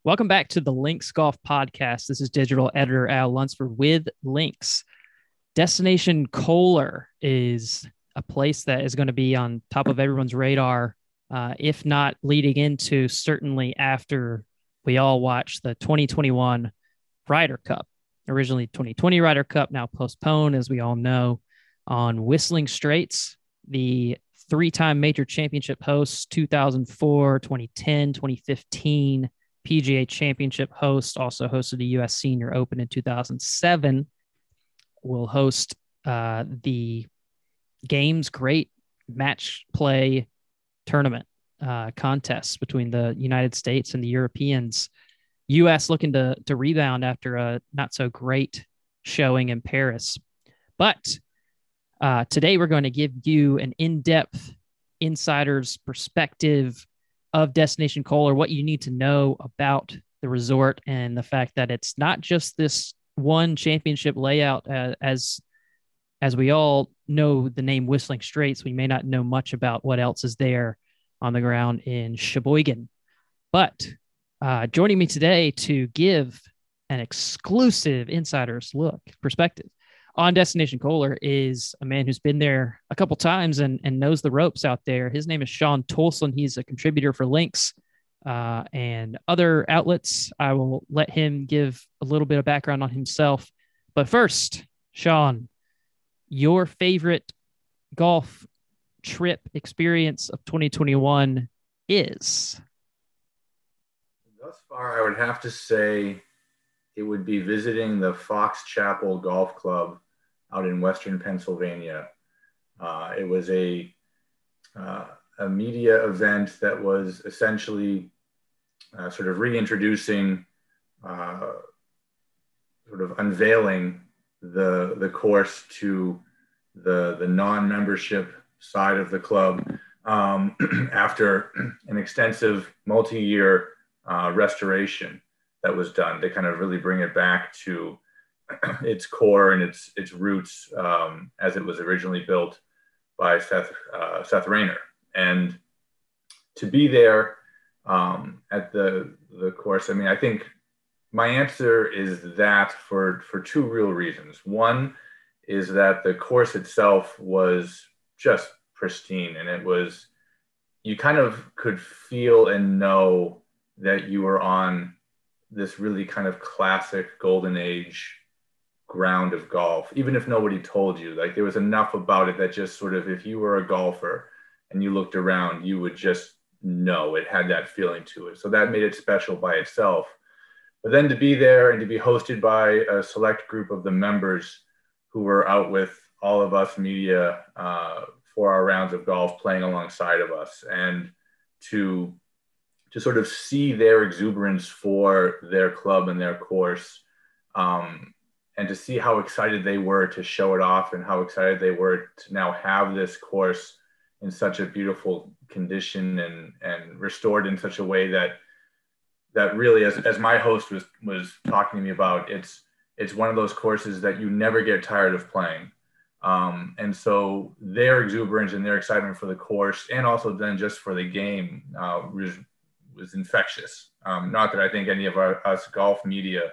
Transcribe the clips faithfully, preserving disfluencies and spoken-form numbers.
Welcome back to the Links Golf Podcast. This is digital editor Al Lunsford with Links. Destination Kohler is a place that is going to be on top of everyone's radar, uh, if not leading into, certainly after we all watch the twenty twenty-one Ryder Cup. Originally twenty twenty Ryder Cup, now postponed, as we all know, on Whistling Straits. The three-time major championship hosts, two thousand four, twenty ten, twenty fifteen P G A Championship host, also hosted the U S Senior Open in two thousand seven, will host uh, the game's great match play tournament uh, contests between the United States and the Europeans. U S looking to, to rebound after a not so great showing in Paris. But uh, today we're going to give you an in-depth insider's perspective of Destination Kohler, what you need to know about the resort, and the fact that it's not just this one championship layout. Uh, as as we all know the name Whistling Straits, we may not know much about what else is there on the ground in Sheboygan. But uh, joining me today to give an exclusive insider's look perspective on Destination Kohler is a man who's been there a couple times and, and knows the ropes out there. His name is Sean Tolson. He's a contributor for Links uh, and other outlets. I will let him give a little bit of background on himself. But first, Sean, your favorite golf trip experience of twenty twenty-one is? Thus far, I would have to say it would be visiting the Fox Chapel Golf Club out in Western Pennsylvania. Uh, it was a, uh, a media event that was essentially uh, sort of reintroducing, uh, sort of unveiling the, the course to the, the non-membership side of the club um, after an extensive multi-year uh, restoration that was done to kind of really bring it back to its core and its its roots um, as it was originally built by Seth uh, Seth Rayner. And to be there um, at the the course, I mean, I think my answer is that for for two real reasons. One is that the course itself was just pristine, and it was, you kind of could feel and know that you were on this really kind of classic golden age ground of golf, even if nobody told you. Like, there was enough about it that just sort of, if you were a golfer and you looked around, you would just know it had that feeling to it. So that made it special by itself. But then to be there and to be hosted by a select group of the members who were out with all of us media uh, for our rounds of golf, playing alongside of us, and to to sort of see their exuberance for their club and their course, um, and to see how excited they were to show it off, and how excited they were to now have this course in such a beautiful condition and, and restored in such a way that that really, as, as my host was was talking to me about, it's it's one of those courses that you never get tired of playing. Um, and so their exuberance and their excitement for the course, and also then just for the game, uh, was, was infectious. Um, not that I think any of our, us golf media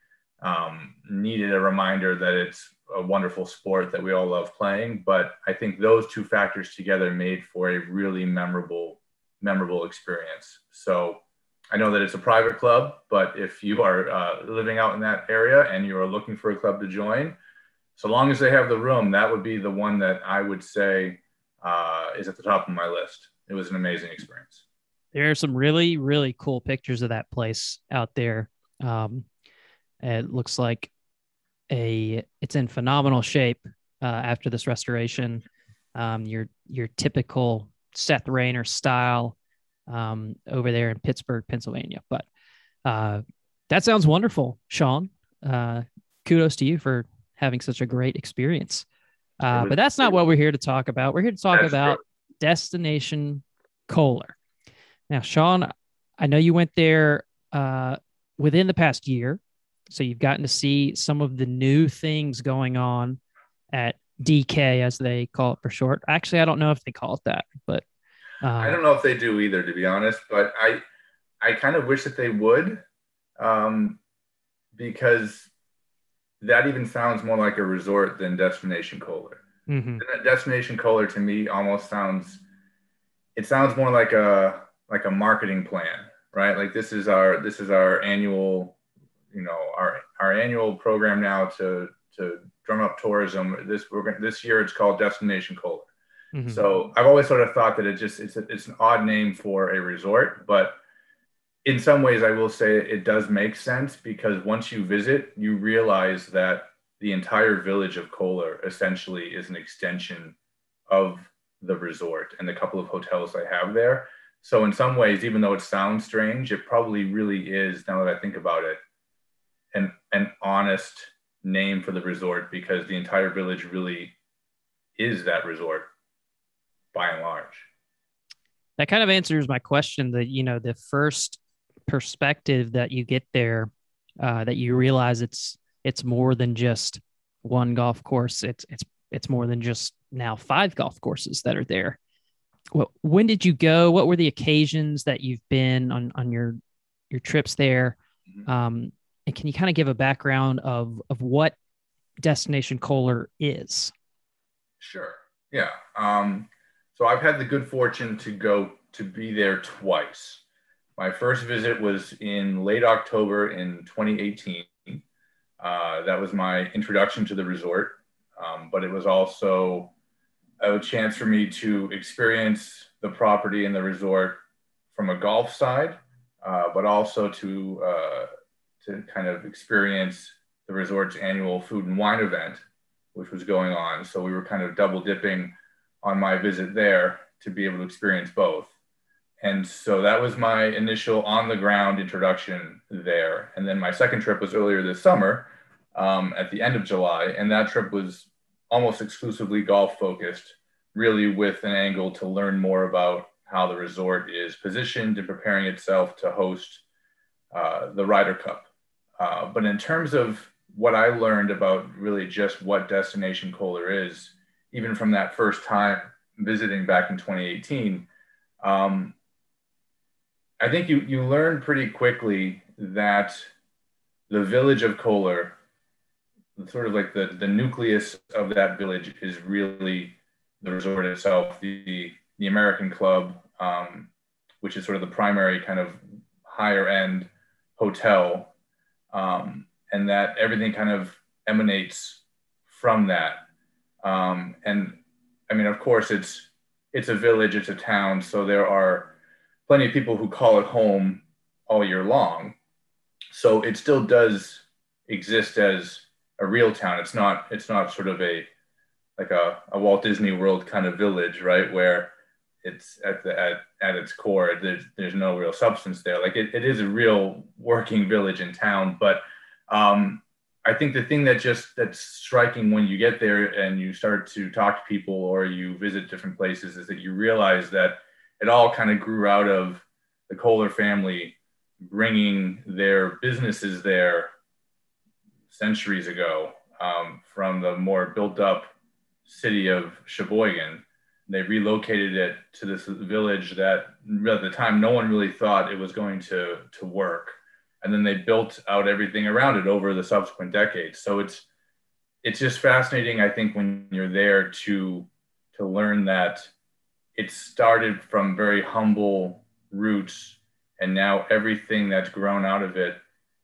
um, needed a reminder that it's a wonderful sport that we all love playing, but I think those two factors together made for a really memorable, memorable experience. So I know that it's a private club, but if you are uh, living out in that area and you are looking for a club to join, so long as they have the room, that would be the one that I would say uh, is at the top of my list. It was an amazing experience. There are some really, really cool pictures of that place out there. Um, it looks like a it's in phenomenal shape uh, after this restoration. Um, your your typical Seth Rayner style um, over there in Pittsburgh, Pennsylvania. But uh, that sounds wonderful, Sean. Uh, kudos to you for having such a great experience. Uh, but that's not what we're here to talk about. We're here to talk That's about true. Destination Kohler. Now, Sean, I know you went there uh, within the past year, so you've gotten to see some of the new things going on at D K, as they call it for short. Actually, I don't know if they call it that, but uh, I don't know if they do either, to be honest, but I I kind of wish that they would. um, because that even sounds more like a resort than Destination Kohler. Mm-hmm. Destination Kohler to me almost sounds, it sounds more like a like a marketing plan, right? Like this is our this is our annual, you know, our our annual program now to to drum up tourism. This we're going this year it's called Destination Kohler. Mm-hmm. So I've always sort of thought that it just it's a, it's an odd name for a resort, but in some ways I will say it does make sense, because once you visit, you realize that the entire village of Kohler essentially is an extension of the resort and the couple of hotels they have there. So in some ways, even though it sounds strange, it probably really is, now that I think about it, an, an honest name for the resort, because the entire village really is that resort by and large. That kind of answers my question that, you know, the first perspective that you get there, uh, that you realize it's, it's more than just one golf course. It's, it's, it's more than just now five golf courses that are there. Well, when did you go? What were the occasions that you've been on, on your, your trips there? Mm-hmm. Um, and can you kind of give a background of, of what Destination Kohler is? Sure. Yeah. Um, so I've had the good fortune to go to be there twice. My first visit was in late October in twenty eighteen. Uh, that was my introduction to the resort, um, but it was also a chance for me to experience the property and the resort from a golf side, uh, but also to uh, to kind of experience the resort's annual food and wine event, which was going on. So we were kind of double dipping on my visit there to be able to experience both. And so that was my initial on the ground introduction there. And then my second trip was earlier this summer, um, at the end of July. And that trip was almost exclusively golf focused, really with an angle to learn more about how the resort is positioned and preparing itself to host uh, the Ryder Cup. Uh, but in terms of what I learned about really just what Destination Kohler is, even from that first time visiting back in twenty eighteen, um, I think you, you learn pretty quickly that the village of Kohler, sort of like the, the nucleus of that village, is really the resort itself, the, the American Club, um, which is sort of the primary kind of higher end hotel. Um, and that everything kind of emanates from that. Um, and I mean, of course, it's, it's a village, it's a town. So there are plenty of people who call it home all year long. So it still does exist as a real town. It's not, it's not sort of a, like a, a Walt Disney World kind of village, right? Where it's at the, at, at its core, there's, there's no real substance there. Like it, it is a real working village in town. But um, I think the thing that just, that's striking when you get there and you start to talk to people or you visit different places is that you realize that it all kind of grew out of the Kohler family bringing their businesses there centuries ago, um, from the more built up city of Sheboygan. They relocated it to this village that at the time no one really thought it was going to, to work. And then they built out everything around it over the subsequent decades. So it's it's just fascinating, I think, when you're there to to learn that it started from very humble roots, and now everything that's grown out of it,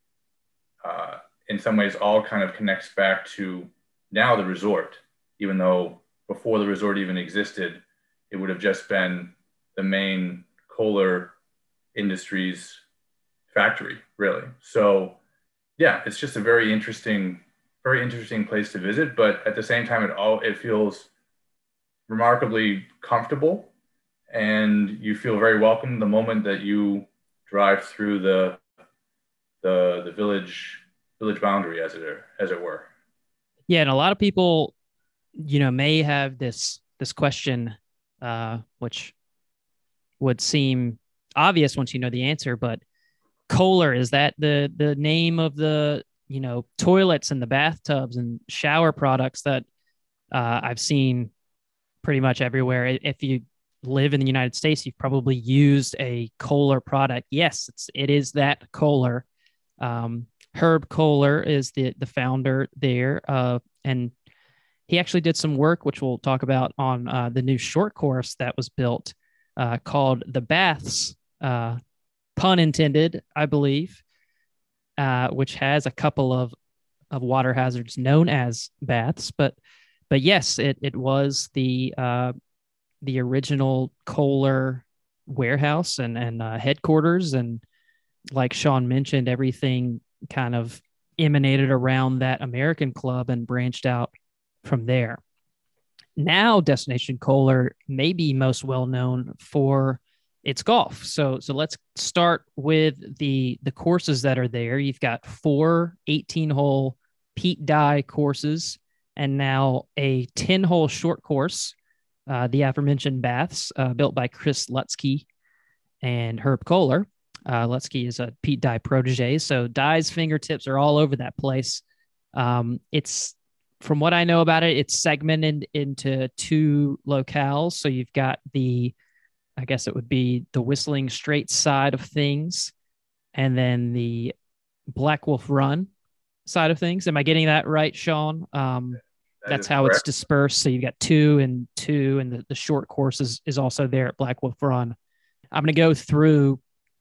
uh, in some ways, all kind of connects back to now the resort, even though before the resort even existed, it would have just been the main Kohler Industries factory, really. So yeah, it's just a very interesting, very interesting place to visit, but at the same time, it all, it feels remarkably comfortable, and you feel very welcome the moment that you drive through the, the, the village, village boundary, as it, as it were. Yeah. And a lot of people, you know, may have this, this question, uh, which would seem obvious once you know the answer, but Kohler, is that the the name of the, you know, toilets and the bathtubs and shower products that uh, I've seen pretty much everywhere? If you live in the United States, you've probably used a Kohler product. Yes, it's it is that Kohler. Um, Herb Kohler is the the founder there, uh, and he actually did some work, which we'll talk about, on uh, the new short course that was built uh, called the Baths, uh, pun intended, I believe, uh, which has a couple of of water hazards known as baths, but but yes, it it was the uh, the original Kohler warehouse and and uh, headquarters, and like Sean mentioned, everything kind of emanated around that American club and branched out from there. Now, Destination Kohler may be most well known for its golf. So, so let's start with the the courses that are there. You've got four eighteen-hole Pete Dye courses, and now a ten-hole short course, uh, the aforementioned Baths, uh, built by Chris Lutsky and Herb Kohler. Uh, Lutsky is a Pete Dye protege, so Dye's fingertips are all over that place. Um, it's From what I know about it, it's segmented into two locales. So you've got the, I guess it would be the Whistling Straits side of things, and then the Black Wolf Run side of things. Am I getting that right, Sean? Um, That that's is how correct. it's dispersed. So you've got two and two, and the, the short course is, is also there at Black Wolf Run. I'm going to go through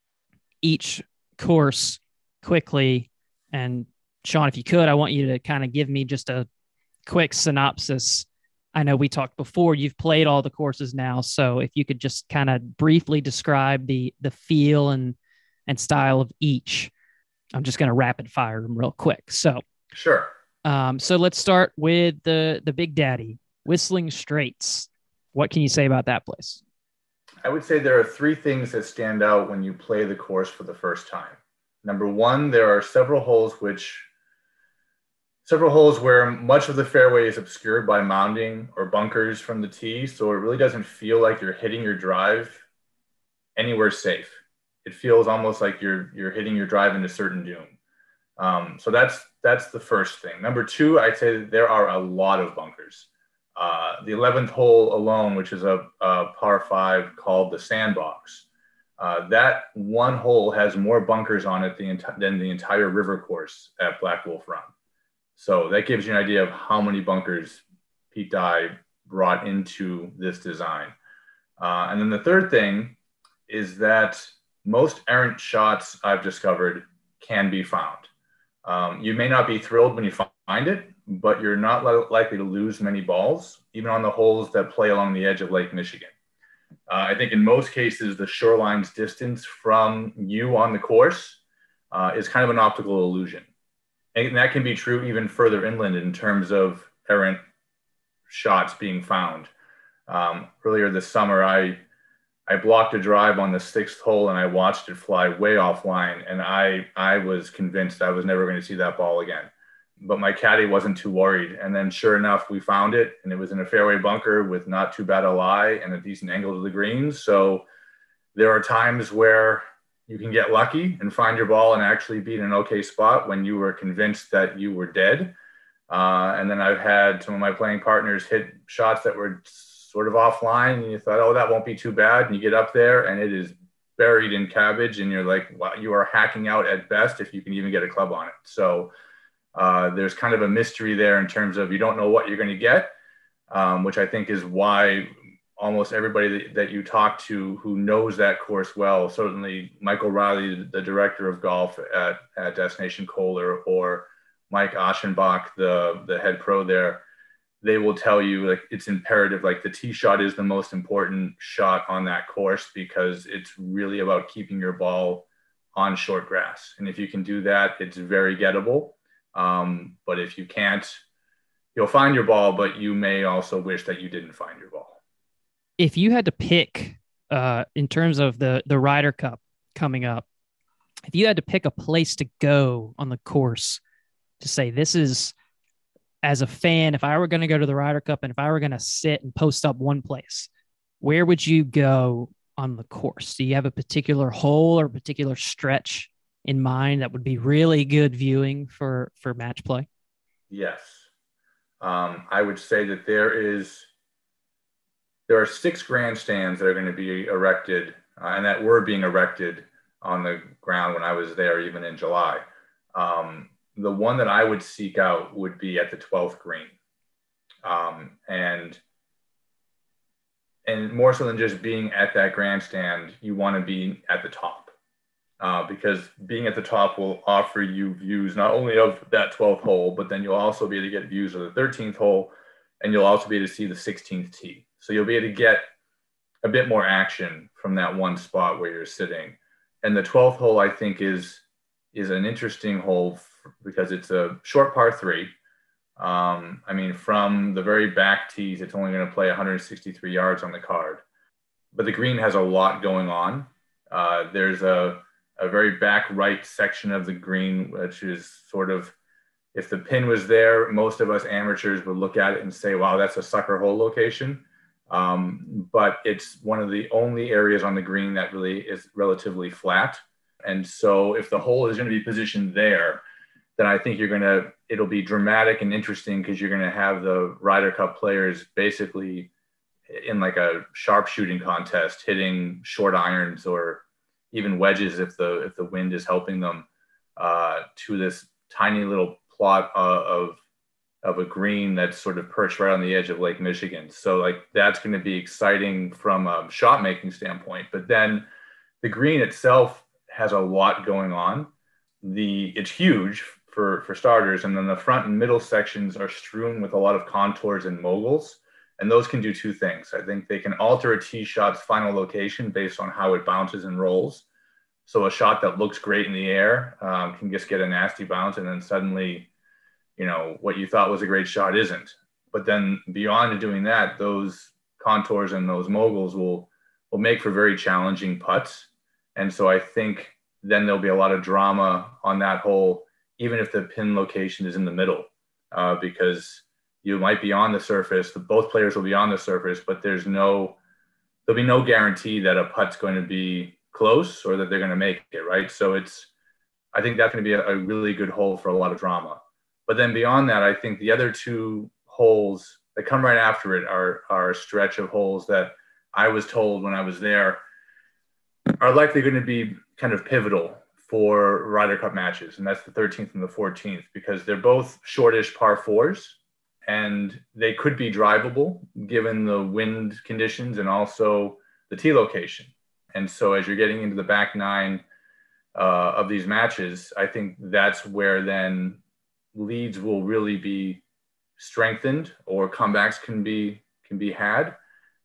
each course quickly. And Sean, if you could, I want you to kind of give me just a quick synopsis. I know we talked before, you've played all the courses now, so if you could just kind of briefly describe the the feel and and style of each. I'm just going to rapid fire them real quick. So Sure. um so let's start with the the Big Daddy, Whistling Straits. What can you say about that place? I would say there are three things that stand out when you play the course for the first time. Number one, there are several holes which several holes where much of the fairway is obscured by mounding or bunkers from the tee, so it really doesn't feel like you're hitting your drive anywhere safe. It feels almost like you're you're hitting your drive into certain doom. Um, so that's that's the first thing. Number two, I'd say that there are a lot of bunkers. Uh, the eleventh hole alone, which is a, a par five called the Sandbox, uh, that one hole has more bunkers on it than, than the entire river course at Black Wolf Run. So that gives you an idea of how many bunkers Pete Dye brought into this design. Uh, and then the third thing is that most errant shots I've discovered can be found. Um, you may not be thrilled when you find it, but you're not li- likely to lose many balls, even on the holes that play along the edge of Lake Michigan. Uh, I think in most cases, the shoreline's distance from you on the course uh, is kind of an optical illusion. And that can be true even further inland in terms of errant shots being found. Um, earlier this summer, I I blocked a drive on the sixth hole and I watched it fly way offline, and I I was convinced I was never going to see that ball again. But my caddy wasn't too worried, and then sure enough, we found it, and it was in a fairway bunker with not too bad a lie and a decent angle to the greens. So there are times where you can get lucky and find your ball and actually be in an okay spot when you were convinced that you were dead. Uh, and then I've had some of my playing partners hit shots that were sort of offline, and you thought, oh, that won't be too bad. And you get up there and it is buried in cabbage, and you're like, wow, you are hacking out at best if you can even get a club on it. So uh, there's kind of a mystery there in terms of you don't know what you're going to get, um, which I think is why almost everybody that, that you talk to who knows that course well, certainly Michael Riley, the director of golf at, at Destination Kohler, or Mike Aschenbach, the, the head pro there, they will tell you like it's imperative, like the tee shot is the most important shot on that course because it's really about keeping your ball on short grass. And if you can do that, it's very gettable. Um, but if you can't, you'll find your ball, but you may also wish that you didn't find your ball. If you had to pick, uh, in terms of the the Ryder Cup coming up, if you had to pick a place to go on the course to say this is, as a fan, if I were going to go to the Ryder Cup and if I were going to sit and post up one place, where would you go on the course? Do you have a particular hole or a particular stretch in mind that would be really good viewing for for match play? Yes, um, I would say that there is. There are six grandstands that are going to be erected uh, and that were being erected on the ground when I was there, even in July. Um, the one that I would seek out would be at the twelfth green. Um, and and more so than just being at that grandstand, you want to be at the top, uh, because being at the top will offer you views not only of that twelfth hole, but then you'll also be able to get views of the thirteenth hole, and you'll also be able to see the sixteenth tee. So you'll be able to get a bit more action from that one spot where you're sitting. And the twelfth hole, I think, is is an interesting hole because it's a short par three. Um, I mean, from the very back tees, it's only going to play one hundred sixty-three yards on the card. But the green has a lot going on. Uh, there's a, a very back right section of the green, which is sort of, if the pin was there, most of us amateurs would look at it and say, wow, that's a sucker hole location. Um, but it's one of the only areas on the green that really is relatively flat. And so if the hole is going to be positioned there, then I think you're going to, it'll be dramatic and interesting because you're going to have the Ryder Cup players basically in like a sharpshooting contest, hitting short irons or even wedges if the, if the wind is helping them, uh, to this tiny little plot uh, of, of a green that's sort of perched right on the edge of Lake Michigan. So like, that's going to be exciting from a shot making standpoint, but then the green itself has a lot going on. The, it's huge for, for starters. And then the front and middle sections are strewn with a lot of contours and moguls. And those can do two things. I think they can alter a tee shot's final location based on how it bounces and rolls. So a shot that looks great in the air um, can just get a nasty bounce. And then suddenly, you know, what you thought was a great shot isn't. But then beyond doing that, those contours and those moguls will, will make for very challenging putts. And so I think then there'll be a lot of drama on that hole, even if the pin location is in the middle, uh, because you might be on the surface, the, both players will be on the surface, but there's no, there'll be no guarantee that a putt's going to be close or that they're going to make it, right? So it's, I think that's going to be a, a really good hole for a lot of drama. But then beyond that, I think the other two holes that come right after it are, are a stretch of holes that I was told when I was there are likely going to be kind of pivotal for Ryder Cup matches. And that's the thirteenth and the fourteenth, because they're both shortish par fours and they could be drivable given the wind conditions and also the tee location. And so as you're getting into the back nine uh, of these matches, I think that's where then leads will really be strengthened or comebacks can be, can be had.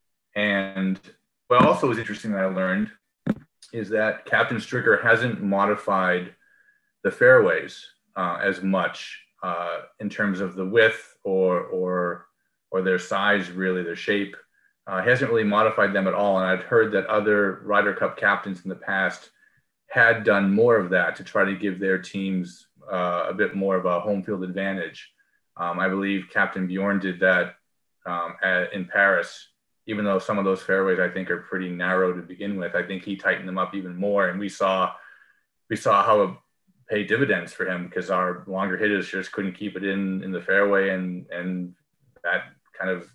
And what also was interesting that I learned is that Captain Stricker hasn't modified the fairways uh, as much uh, in terms of the width or or or their size, really their shape. Uh, he hasn't really modified them at all. And I'd heard that other Ryder Cup captains in the past had done more of that to try to give their teams uh, a bit more of a home field advantage. Um, I believe Captain Bjorn did that um, at, in Paris. Even though some of those fairways I think are pretty narrow to begin with, I think he tightened them up even more. And we saw, we saw how it paid dividends for him because our longer hitters just couldn't keep it in, in the fairway. And, and that kind of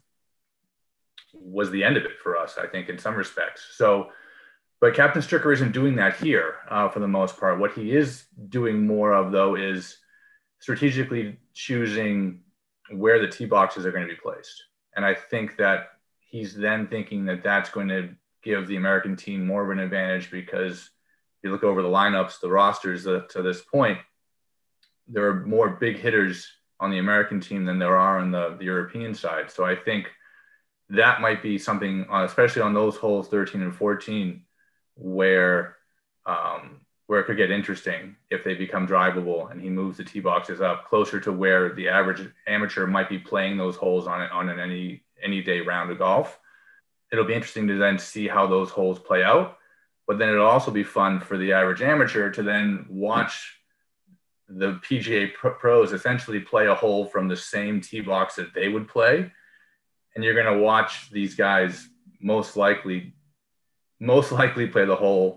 was the end of it for us, I think, in some respects. So, but Captain Stricker isn't doing that here uh, for the most part. What he is doing more of though is strategically choosing where the tee boxes are going to be placed. And I think that he's then thinking that that's going to give the American team more of an advantage because if you look over the lineups, the rosters uh, to this point, there are more big hitters on the American team than there are on the, the European side. So I think that might be something, uh, especially on those holes thirteen and fourteen, where um, where it could get interesting if they become drivable and he moves the tee boxes up closer to where the average amateur might be playing those holes on it on an any any day round of golf. It'll be interesting to then see how those holes play out, but then it'll also be fun for the average amateur to then watch the P G A pros essentially play a hole from the same tee box that they would play. And you're going to watch these guys most likely, most likely play the hole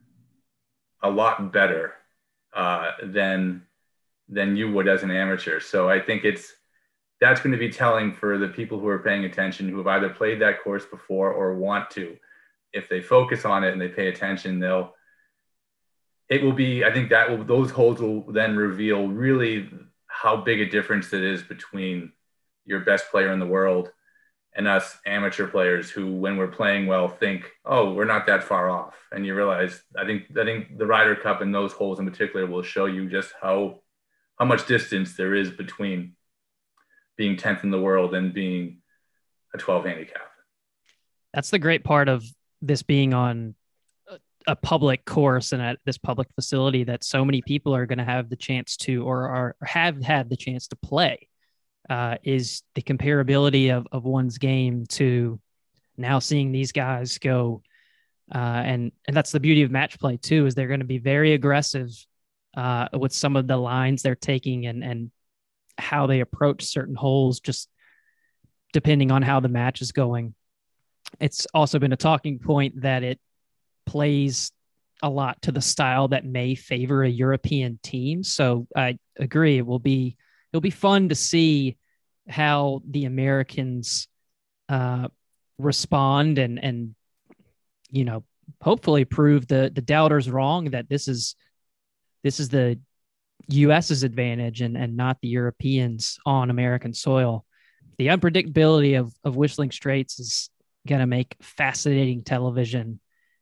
a lot better uh, than, than you would as an amateur. So I think it's, that's going to be telling for the people who are paying attention, who have either played that course before or want to. If they focus on it and they pay attention, they'll, it will be, I think that will, those holes will then reveal really how big a difference it is between your best player in the world and us amateur players who, when we're playing well, think, oh, we're not that far off. And you realize, I think, I think the Ryder Cup and those holes in particular will show you just how, how much distance there is between being tenth in the world and being a twelve handicap. That's the great part of this being on a public course and at this public facility, that so many people are going to have the chance to, or are or have had the chance to play, uh, is the comparability of, of one's game to now seeing these guys go. Uh, and, and that's the beauty of match play too, is they're going to be very aggressive uh, with some of the lines they're taking and, and how they approach certain holes, just depending on how the match is going. It's also been a talking point that it plays a lot to the style that may favor a European team. So I agree. It will be, it'll be fun to see how the Americans uh, respond and, and, you know, hopefully prove the, the doubters wrong, that this is, this is the US's advantage and, and not the Europeans on American soil. The unpredictability of, of Whistling Straits is going to make fascinating television.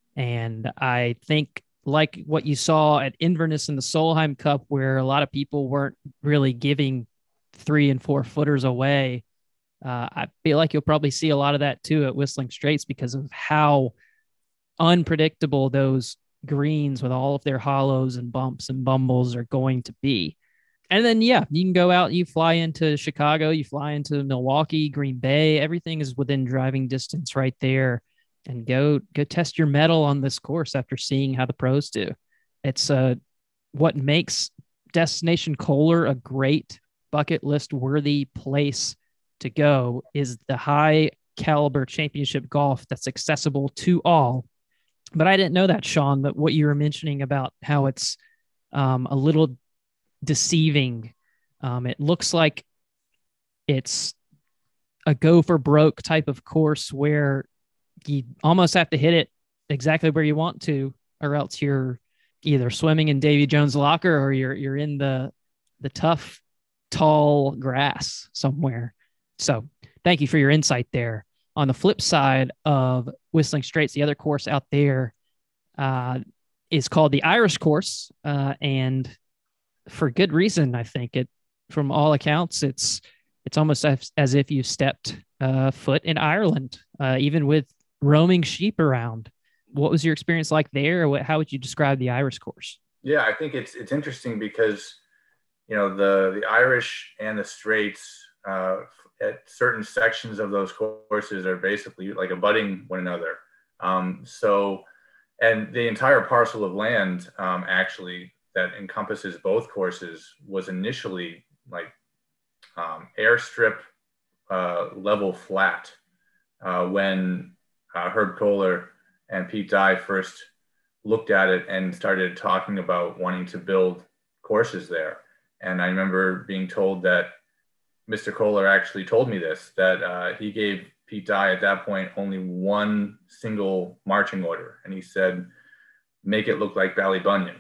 And I think, like what you saw at Inverness in the Solheim Cup, where a lot of people weren't really giving three and four footers away, uh, I feel like you'll probably see a lot of that too at Whistling Straits, because of how unpredictable those greens with all of their hollows and bumps and bumbles are going to be. And then, yeah, you can go out, you fly into Chicago, you fly into Milwaukee, Green Bay, everything is within driving distance right there. And go go test your mettle on this course after seeing how the pros do. It's uh, what makes Destination Kohler a great bucket list worthy place to go is the high caliber championship golf that's accessible to all. But I didn't know that, Sean, but what you were mentioning about how it's um, a little deceiving. Um, it looks like it's a go for broke type of course where you almost have to hit it exactly where you want to, or else you're either swimming in Davy Jones' locker or you're you're in the the tough, tall grass somewhere. So thank you for your insight there. On the flip side of Whistling Straits, the other course out there uh, is called the Irish course, uh, and for good reason, I think. It, from all accounts, it's it's almost as, as if you stepped uh, foot in Ireland, uh, even with roaming sheep around. What was your experience like there? What, how would you describe the Irish course? Yeah, I think it's it's interesting because, you know, the the Irish and the Straits uh, at certain sections of those courses are basically like abutting one another. Um, so, and the entire parcel of land um, actually that encompasses both courses was initially like um, airstrip uh, level flat uh, when Uh, Herb Kohler and Pete Dye first looked at it and started talking about wanting to build courses there. And I remember being told that Mister Kohler actually told me this, that uh, he gave Pete Dye at that point only one single marching order. And he said, make it look like Ballybunion.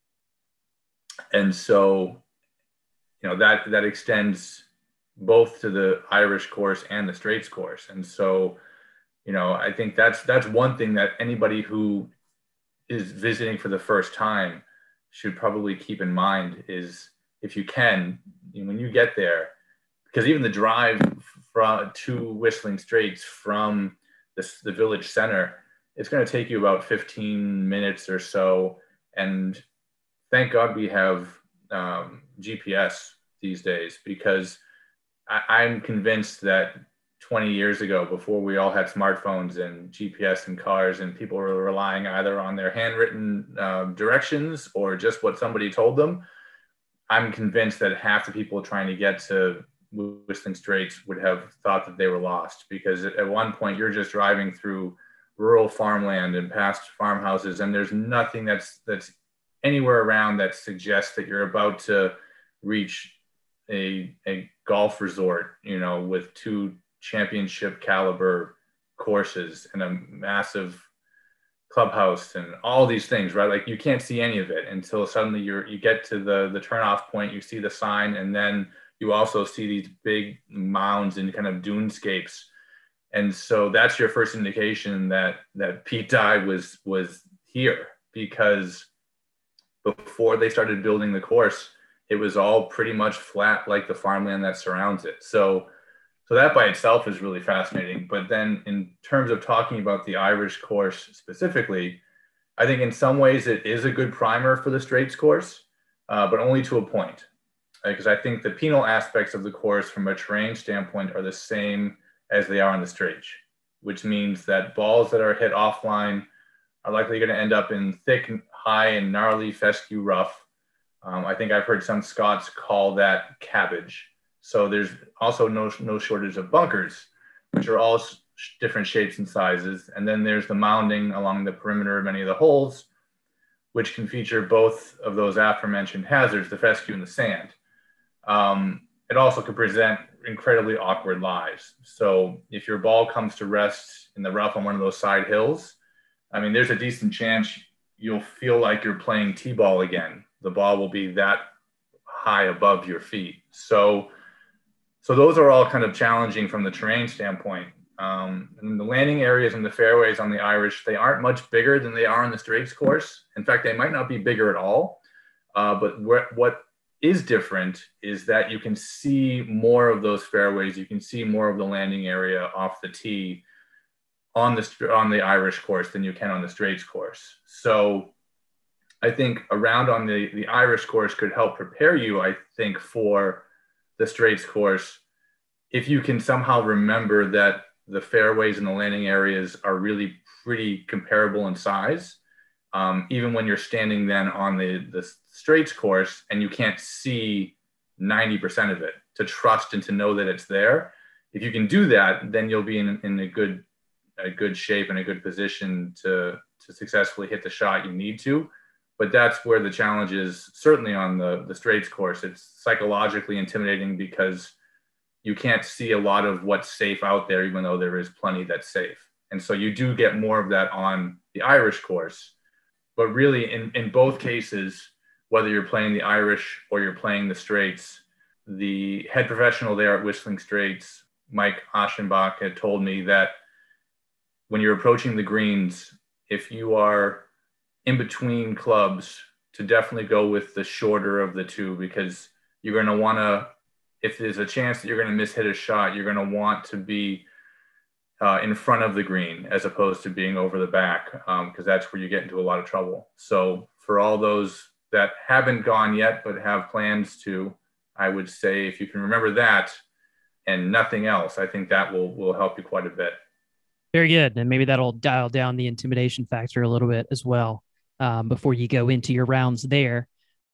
And so, you know, that, that extends both to the Irish course and the Straits course. And so, you know, I think that's that's one thing that anybody who is visiting for the first time should probably keep in mind is, if you can, when you get there, because even the drive from to Whistling Straits from the, the village center, it's going to take you about fifteen minutes or so. And thank God we have um, G P S these days, because I, I'm convinced that twenty years ago, before we all had smartphones and G P S in cars, and people were relying either on their handwritten uh, directions or just what somebody told them, I'm convinced that half the people trying to get to Whistling Straits would have thought that they were lost, because at one point you're just driving through rural farmland and past farmhouses, and there's nothing that's that's anywhere around that suggests that you're about to reach a, a golf resort, you know, with two championship caliber courses and a massive clubhouse and all these things, right? Like you can't see any of it until suddenly you're you get to the the turnoff point, you see the sign, and then you also see these big mounds and kind of dunescapes. And so that's your first indication that that Pete Dye was was here, because before they started building the course, it was all pretty much flat like the farmland that surrounds it. So so that by itself is really fascinating. But then in terms of talking about the Irish course specifically, I think in some ways it is a good primer for the straights course, uh, but only to a point. Because I think the penal aspects of the course from a terrain standpoint are the same as they are on the straight, which means that balls that are hit offline are likely going to end up in thick, high, and gnarly fescue rough. Um, I think I've heard some Scots call that cabbage. So there's also no, no shortage of bunkers, which are all sh- different shapes and sizes. And then there's the mounding along the perimeter of many of the holes, which can feature both of those aforementioned hazards, the fescue and the sand. Um, it also could present incredibly awkward lies. So if your ball comes to rest in the rough on one of those side hills, I mean, there's a decent chance you'll feel like you're playing T-ball again. The ball will be that high above your feet. So, so those are all kind of challenging from the terrain standpoint. Um, and the landing areas and the fairways on the Irish, they aren't much bigger than they are on the straights course. In fact, they might not be bigger at all. Uh, but wh- what is different is that you can see more of those fairways. You can see more of the landing area off the tee on the on the Irish course than you can on the straights course. So I think a round on the, the Irish course could help prepare you, I think, for the straights course, if you can somehow remember that the fairways and the landing areas are really pretty comparable in size. Um, even when you're standing then on the, the straights course and you can't see ninety percent of it, to trust and to know that it's there. If you can do that, then you'll be in, in a good a good shape and a good position to, to successfully hit the shot you need to. But that's where the challenge is, certainly on the, the straights course. It's psychologically intimidating because you can't see a lot of what's safe out there, even though there is plenty that's safe. And so you do get more of that on the Irish course. But really, in, in both cases, whether you're playing the Irish or you're playing the straights, the head professional there at Whistling Straits, Mike Aschenbach, had told me that when you're approaching the greens, if you are in between clubs, to definitely go with the shorter of the two, because you're going to want to, if there's a chance that you're going to miss hit a shot, you're going to want to be uh, in front of the green as opposed to being over the back, because um, that's where you get into a lot of trouble. So for all those that haven't gone yet but have plans to, I would say if you can remember that and nothing else, I think that will will help you quite a bit. Very good. And maybe that'll dial down the intimidation factor a little bit as well um, before you go into your rounds there.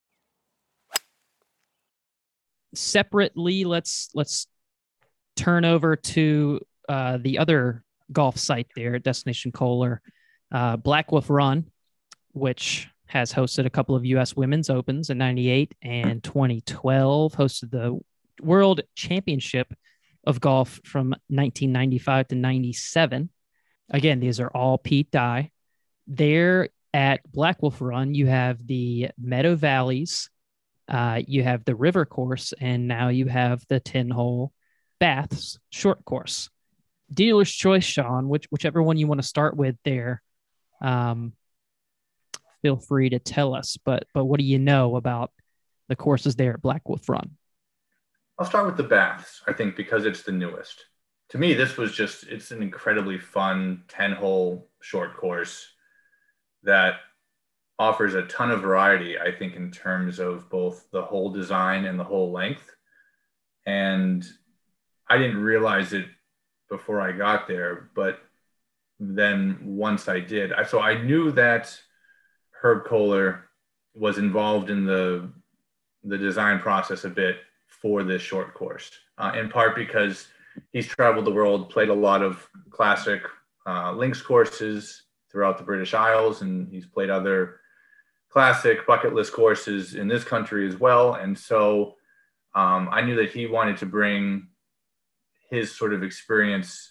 Separately, let's let's turn over to uh, the other golf site there at Destination Kohler, uh, Black Wolf Run, which has hosted a couple of U S Women's Opens in ninety-eight and twenty twelve, hosted the World Championship of Golf from nineteen ninety-five to ninety-seven. Again, these are all Pete Dye. There at Black Wolf Run, you have the Meadow Valleys, uh, you have the River Course, and now you have the ten-hole Baths short course. Dealer's choice, Sean, which, whichever one you want to start with there. Um, feel free to tell us, but but what do you know about the courses there at Black Wolf Run? I'll start with the Baths, I think, because it's the newest. To me, this was just, it's an incredibly fun ten-hole short course that offers a ton of variety, I think, in terms of both the hole design and the hole length. And I didn't realize it before I got there, but then once I did, I, so I knew that Herb Kohler was involved in the, the design process a bit for this short course, uh, in part because he's traveled the world, played a lot of classic uh, links courses throughout the British Isles, and he's played other classic bucket list courses in this country as well. And so um, I knew that he wanted to bring his sort of experience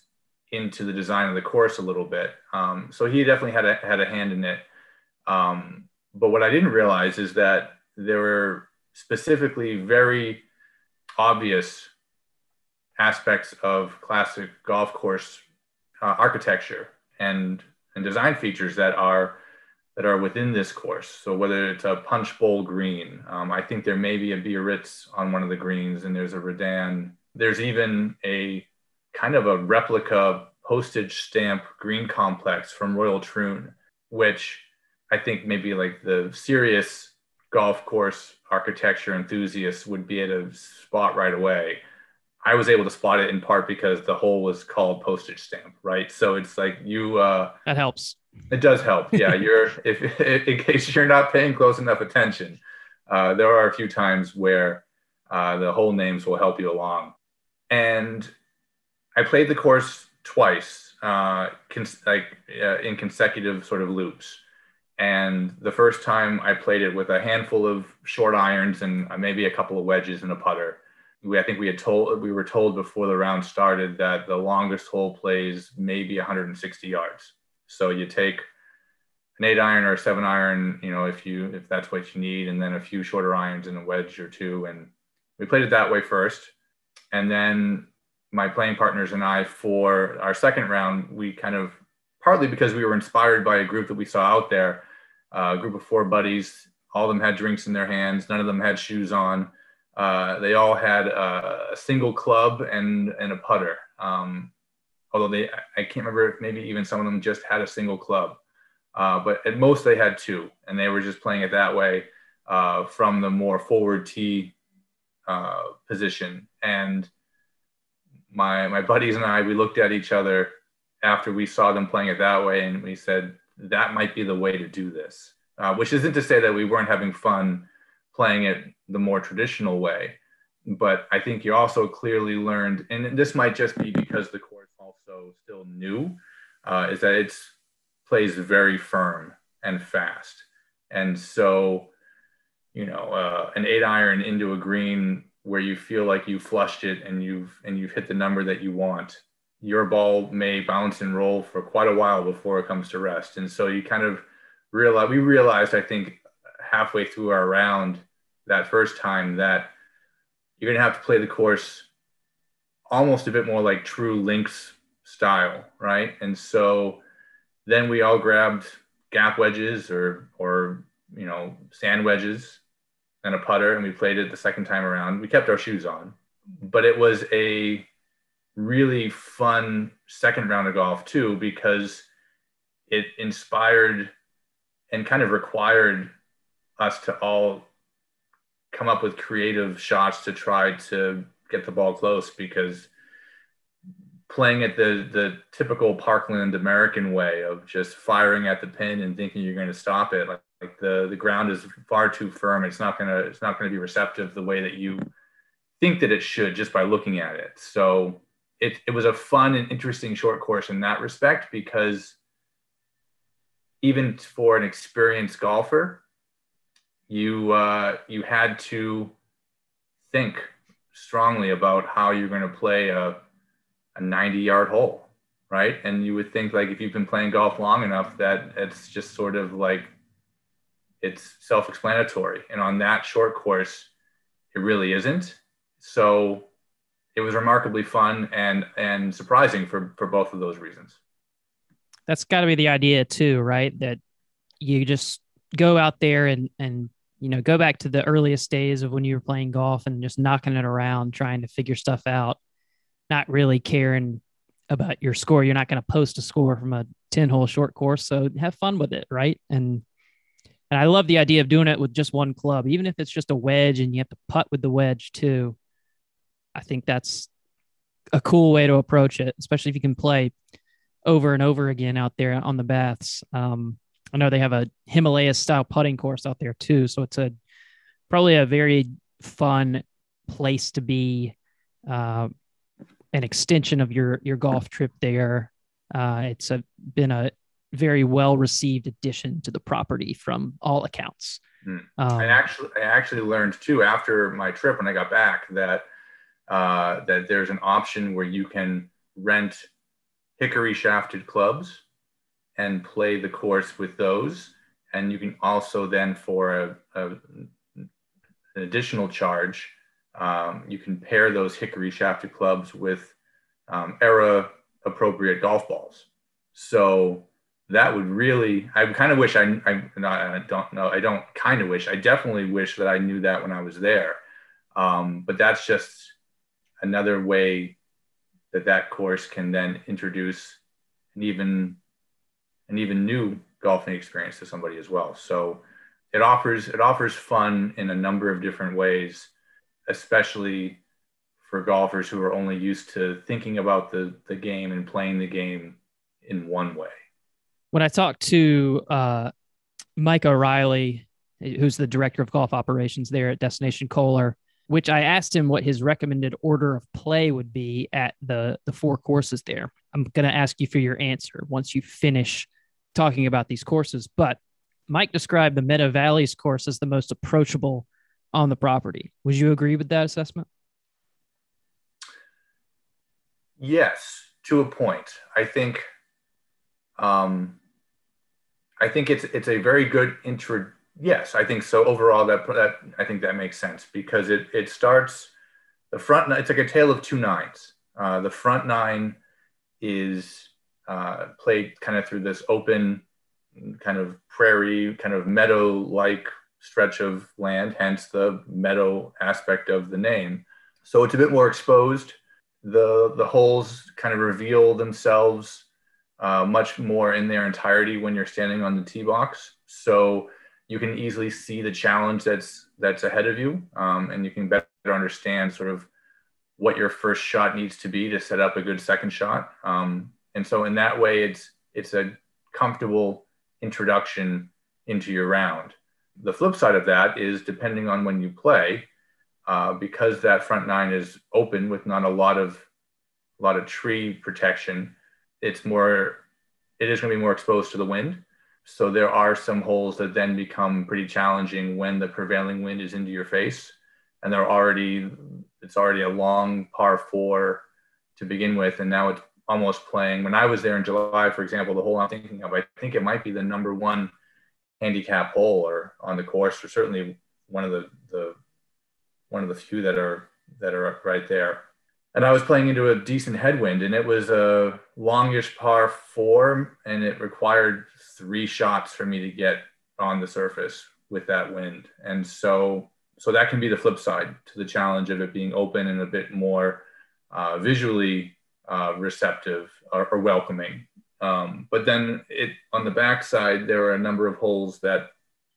into the design of the course a little bit. Um, so he definitely had a, had a hand in it. Um, but what I didn't realize is that there were specifically very obvious aspects of classic golf course uh, architecture and, and design features that are that are within this course. So whether it's a punch bowl green, um, I think there may be a Biarritz on one of the greens, and there's a Redan. There's even a kind of a replica postage stamp green complex from Royal Troon, which I think maybe like the serious golf course architecture enthusiasts would be able to spot right away. I was able to spot it in part because the hole was called postage stamp, right? So it's like you. Uh, that helps. It does help. Yeah, you're if, if in case you're not paying close enough attention, uh, there are a few times where uh, the hole names will help you along. And I played the course twice, uh, cons- like uh, in consecutive sort of loops. And the first time I played it with a handful of short irons and maybe a couple of wedges and a putter. We, I think we had told we were told before the round started that the longest hole plays maybe one hundred sixty yards. So you take an eight iron or a seven iron, you know, if you if that's what you need, and then a few shorter irons and a wedge or two. And we played it that way first. And then my playing partners and I, for our second round, we kind of, partly because we were inspired by a group that we saw out there, uh, a group of four buddies. All of them had drinks in their hands. None of them had shoes on. Uh, they all had a, a single club and, and a putter. Um, although they, I can't remember if maybe even some of them just had a single club. Uh, but at most they had two, and they were just playing it that way uh, from the more forward tee uh, position. And my my buddies and I, we looked at each other after we saw them playing it that way, and we said, that might be the way to do this, uh, which isn't to say that we weren't having fun playing it the more traditional way. But I think you also clearly learned, and this might just be because the course also still new, uh, is that it's plays very firm and fast. And so, you know, uh, an eight iron into a green where you feel like you flushed it and you've and you've hit the number that you want, your ball may bounce and roll for quite a while before it comes to rest. And so you kind of realize, we realized, I think, halfway through our round that first time, that you're going to have to play the course almost a bit more like true links style, right? And so then we all grabbed gap wedges or, or, you know, sand wedges and a putter, and we played it the second time around. We kept our shoes on, but it was a really fun second round of golf too, because it inspired and kind of required us to all come up with creative shots to try to get the ball close, because playing it the the typical Parkland American way of just firing at the pin and thinking you're going to stop it, like, like the the ground is far too firm. It's not gonna it's not gonna be receptive the way that you think that it should just by looking at it. So it it was a fun and interesting short course in that respect, because even for an experienced golfer, you uh, you had to think strongly about how you're going to play a a ninety yard hole, right? And you would think, like, if you've been playing golf long enough, that it's just sort of like, it's self-explanatory. And on that short course, it really isn't. So it was remarkably fun and and surprising for for both of those reasons. That's got to be the idea too, right? That you just go out there and and you know, go back to the earliest days of when you were playing golf and just knocking it around, trying to figure stuff out, not really caring about your score. You're not going to post a score from a ten hole short course. So have fun with it. Right. And, and I love the idea of doing it with just one club, even if it's just a wedge and you have to putt with the wedge too. I think that's a cool way to approach it, especially if you can play over and over again out there on the baths. Um, I know they have a Himalaya style putting course out there too. So it's a, probably a very fun place to be, uh, an extension of your, your golf trip there. Uh, it's a, been a very well-received addition to the property from all accounts. Hmm. Um, I actually, I actually learned too, after my trip, when I got back, that, uh, that there's an option where you can rent hickory shafted clubs and play the course with those. And you can also then, for a, a, an additional charge, um, you can pair those hickory shafted clubs with um, era appropriate golf balls. So that would really, I kind of wish I, I, I don't know, I don't kind of wish, I definitely wish that I knew that when I was there. Um, but that's just another way that that course can then introduce an even, an even new golfing experience to somebody as well. So it offers, it offers fun in a number of different ways, especially for golfers who are only used to thinking about the, the game and playing the game in one way. When I talked to uh, Mike O'Reilly, who's the director of golf operations there at Destination Kohler, which I asked him what his recommended order of play would be at the, the four courses there. I'm going to ask you for your answer once you finish talking about these courses. But Mike described the Meadow Valleys course as the most approachable on the property. Would you agree with that assessment? Yes, to a point. I think um, I think it's it's a very good intro. Yes, I think so. Overall, that that I think that makes sense because it it starts the front. It's like a tale of two nines. Uh, the front nine is uh, played kind of through this open, kind of prairie, kind of meadow-like stretch of land. Hence the meadow aspect of the name. So it's a bit more exposed. The the holes kind of reveal themselves uh, much more in their entirety when you're standing on the tee box. So you can easily see the challenge that's that's ahead of you, um, and you can better understand sort of what your first shot needs to be to set up a good second shot. Um, and so in that way, it's it's a comfortable introduction into your round. The flip side of that is depending on when you play, uh, because that front nine is open with not a lot of a lot of tree protection, it's more it is going to be more exposed to the wind. So there are some holes that then become pretty challenging when the prevailing wind is into your face, and they're already it's already a long par four to begin with, and now it's almost playing. When I was there in July, for example, the hole I'm thinking of, I think it might be the number one handicap hole or on the course, or certainly one of the the one of the few that are that are right there. And I was playing into a decent headwind, and it was a longish par four, and it required three shots for me to get on the surface with that wind. And so, so that can be the flip side to the challenge of it being open and a bit more uh, visually uh, receptive or, or welcoming. Um, but then it on the backside, there are a number of holes that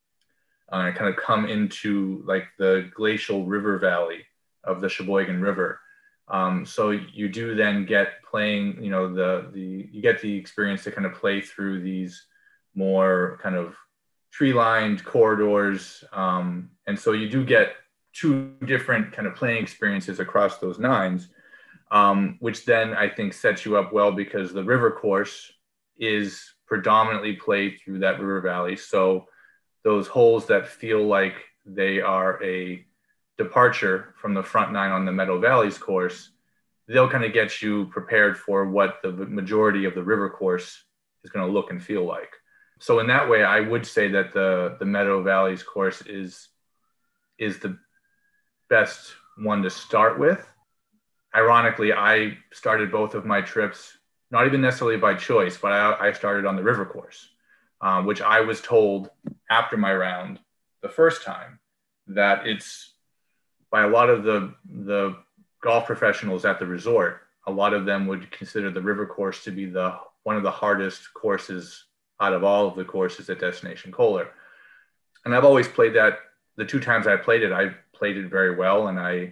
uh, kind of come into like the glacial river valley of the Sheboygan River. Um, so you do then get playing, you know, the, the, you get the experience to kind of play through these more kind of tree lined corridors. Um, and so you do get two different kind of playing experiences across those nines, um, which then I think sets you up well because the river course is predominantly played through that river valley. So those holes that feel like they are a departure from the front nine on the Meadow Valleys course, they'll kind of get you prepared for what the majority of the river course is going to look and feel like. So in that way, I would say that the, the Meadow Valleys course is, is the best one to start with. Ironically, I started both of my trips, not even necessarily by choice, but I, I started on the river course, uh, which I was told after my round the first time that it's, by a lot of the, the golf professionals at the resort, a lot of them would consider the river course to be the one of the hardest courses out of all of the courses at Destination Kohler. And I've always played that. The two times I played it, I played it very well. And I,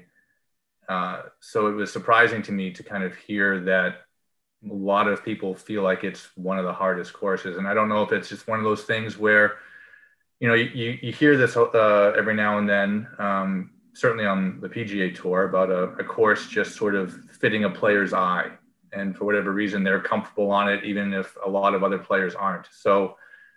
uh, so it was surprising to me to kind of hear that a lot of people feel like it's one of the hardest courses. And I don't know if it's just one of those things where, you know, you, you hear this uh, every now and then, um, certainly on the P G A Tour, about a, a course just sort of fitting a player's eye. And for whatever reason, they're comfortable on it, even if a lot of other players aren't. So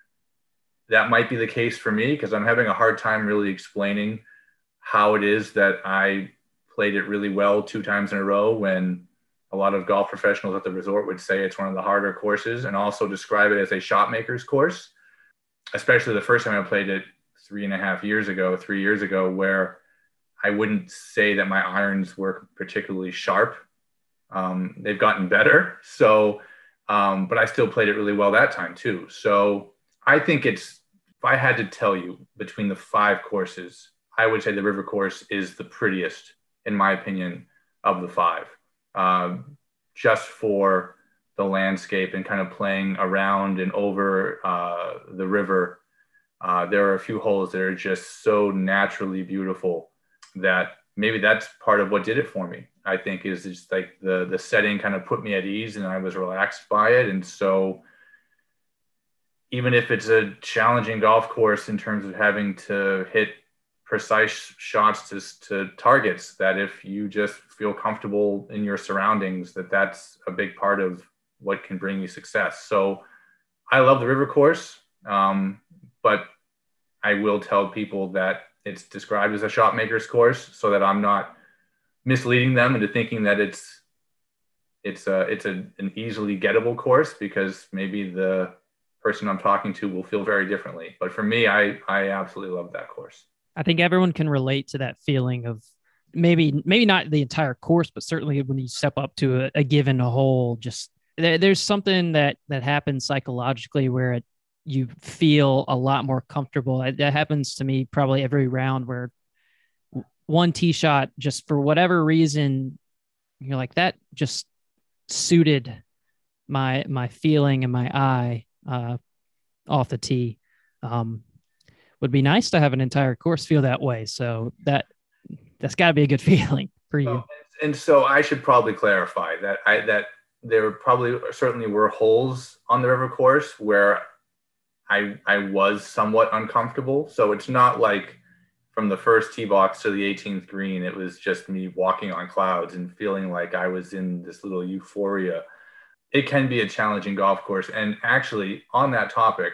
that might be the case for me because I'm having a hard time really explaining how it is that I played it really well two times in a row when A lot of golf professionals at the resort would say it's one of the harder courses and also describe it as a shot maker's course, especially the first time I played it three and a half years ago, three years ago, where I wouldn't say that my irons were particularly sharp. Um, they've gotten better. So, um, but I still played it really well that time too. So I think it's, if I had to tell you between the five courses, I would say the river course is the prettiest, in my opinion, of the five. Um, just for the landscape and kind of playing around and over uh, the river. Uh, there are a few holes that are just so naturally beautiful that maybe that's part of what did it for me. I think is just like the the setting kind of put me at ease and I was relaxed by it. And so even if it's a challenging golf course in terms of having to hit precise shots to, to targets, that if you just feel comfortable in your surroundings, that that's a big part of what can bring you success. So I love the river course, um, but I will tell people that it's described as a shot maker's course so that I'm not misleading them into thinking that it's it's a, it's a, an easily gettable course, because maybe the person I'm talking to will feel very differently. But for me, I, I absolutely love that course. I think everyone can relate to that feeling of maybe, maybe not the entire course, but certainly when you step up to a, a given hole, just there, there's something that, that happens psychologically where it, you feel a lot more comfortable. That happens to me probably every round, where one tee shot, just for whatever reason, you're like, that just suited my, my feeling and my eye uh, off the tee. Um, would be nice to have an entire course feel that way. So that, that's gotta be a good feeling for you. Well, and so I should probably clarify that I, that there probably certainly were holes on the river course where I, I was somewhat uncomfortable. So it's not like from the first tee box to the eighteenth green, it was just me walking on clouds and feeling like I was in this little euphoria. It can be a challenging golf course. And actually on that topic,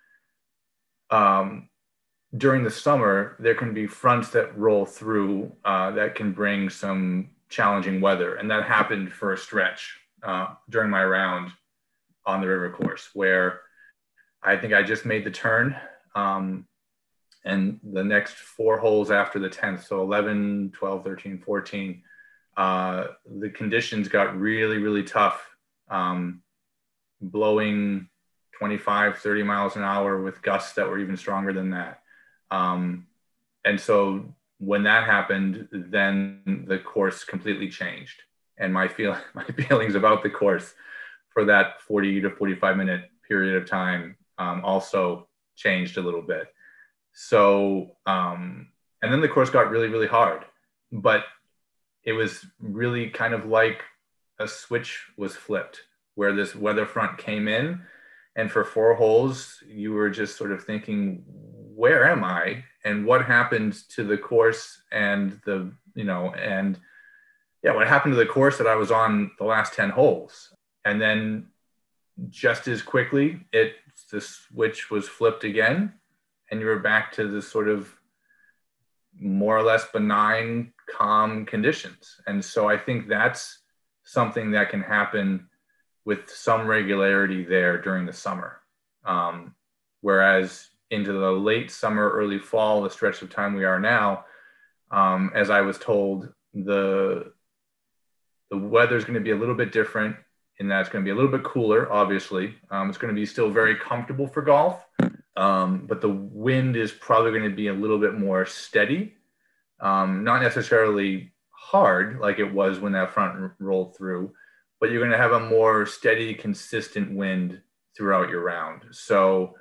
um, during the summer, there can be fronts that roll through uh, that can bring some challenging weather. And that happened for a stretch uh, during my round on the river course, where I think I just made the turn. Um, and the next four holes after the tenth, so eleven, twelve, thirteen, fourteen, uh, the conditions got really, really tough, um, blowing twenty-five, thirty miles an hour with gusts that were even stronger than that. Um, and so when that happened, then the course completely changed. And my feel my feelings about the course for that forty to forty-five minute period of time um, also changed a little bit. So, um, and then the course got really, really hard, but it was really kind of like a switch was flipped, where this weather front came in, and for four holes, you were just sort of thinking, where am I? And what happened to the course and the, you know, and yeah, what happened to the course that I was on the last ten holes? And then just as quickly, it, the switch was flipped again, and you were back to this sort of more or less benign, calm conditions. And so I think that's something that can happen with some regularity there during the summer. Um, whereas into the late summer, early fall, the stretch of time we are now, um, as I was told, the, the weather is going to be a little bit different in that it's going to be a little bit cooler, obviously. Um, it's going to be still very comfortable for golf, um, but the wind is probably going to be a little bit more steady, um, not necessarily hard like it was when that front r- rolled through, but you're going to have a more steady, consistent wind throughout your round. So,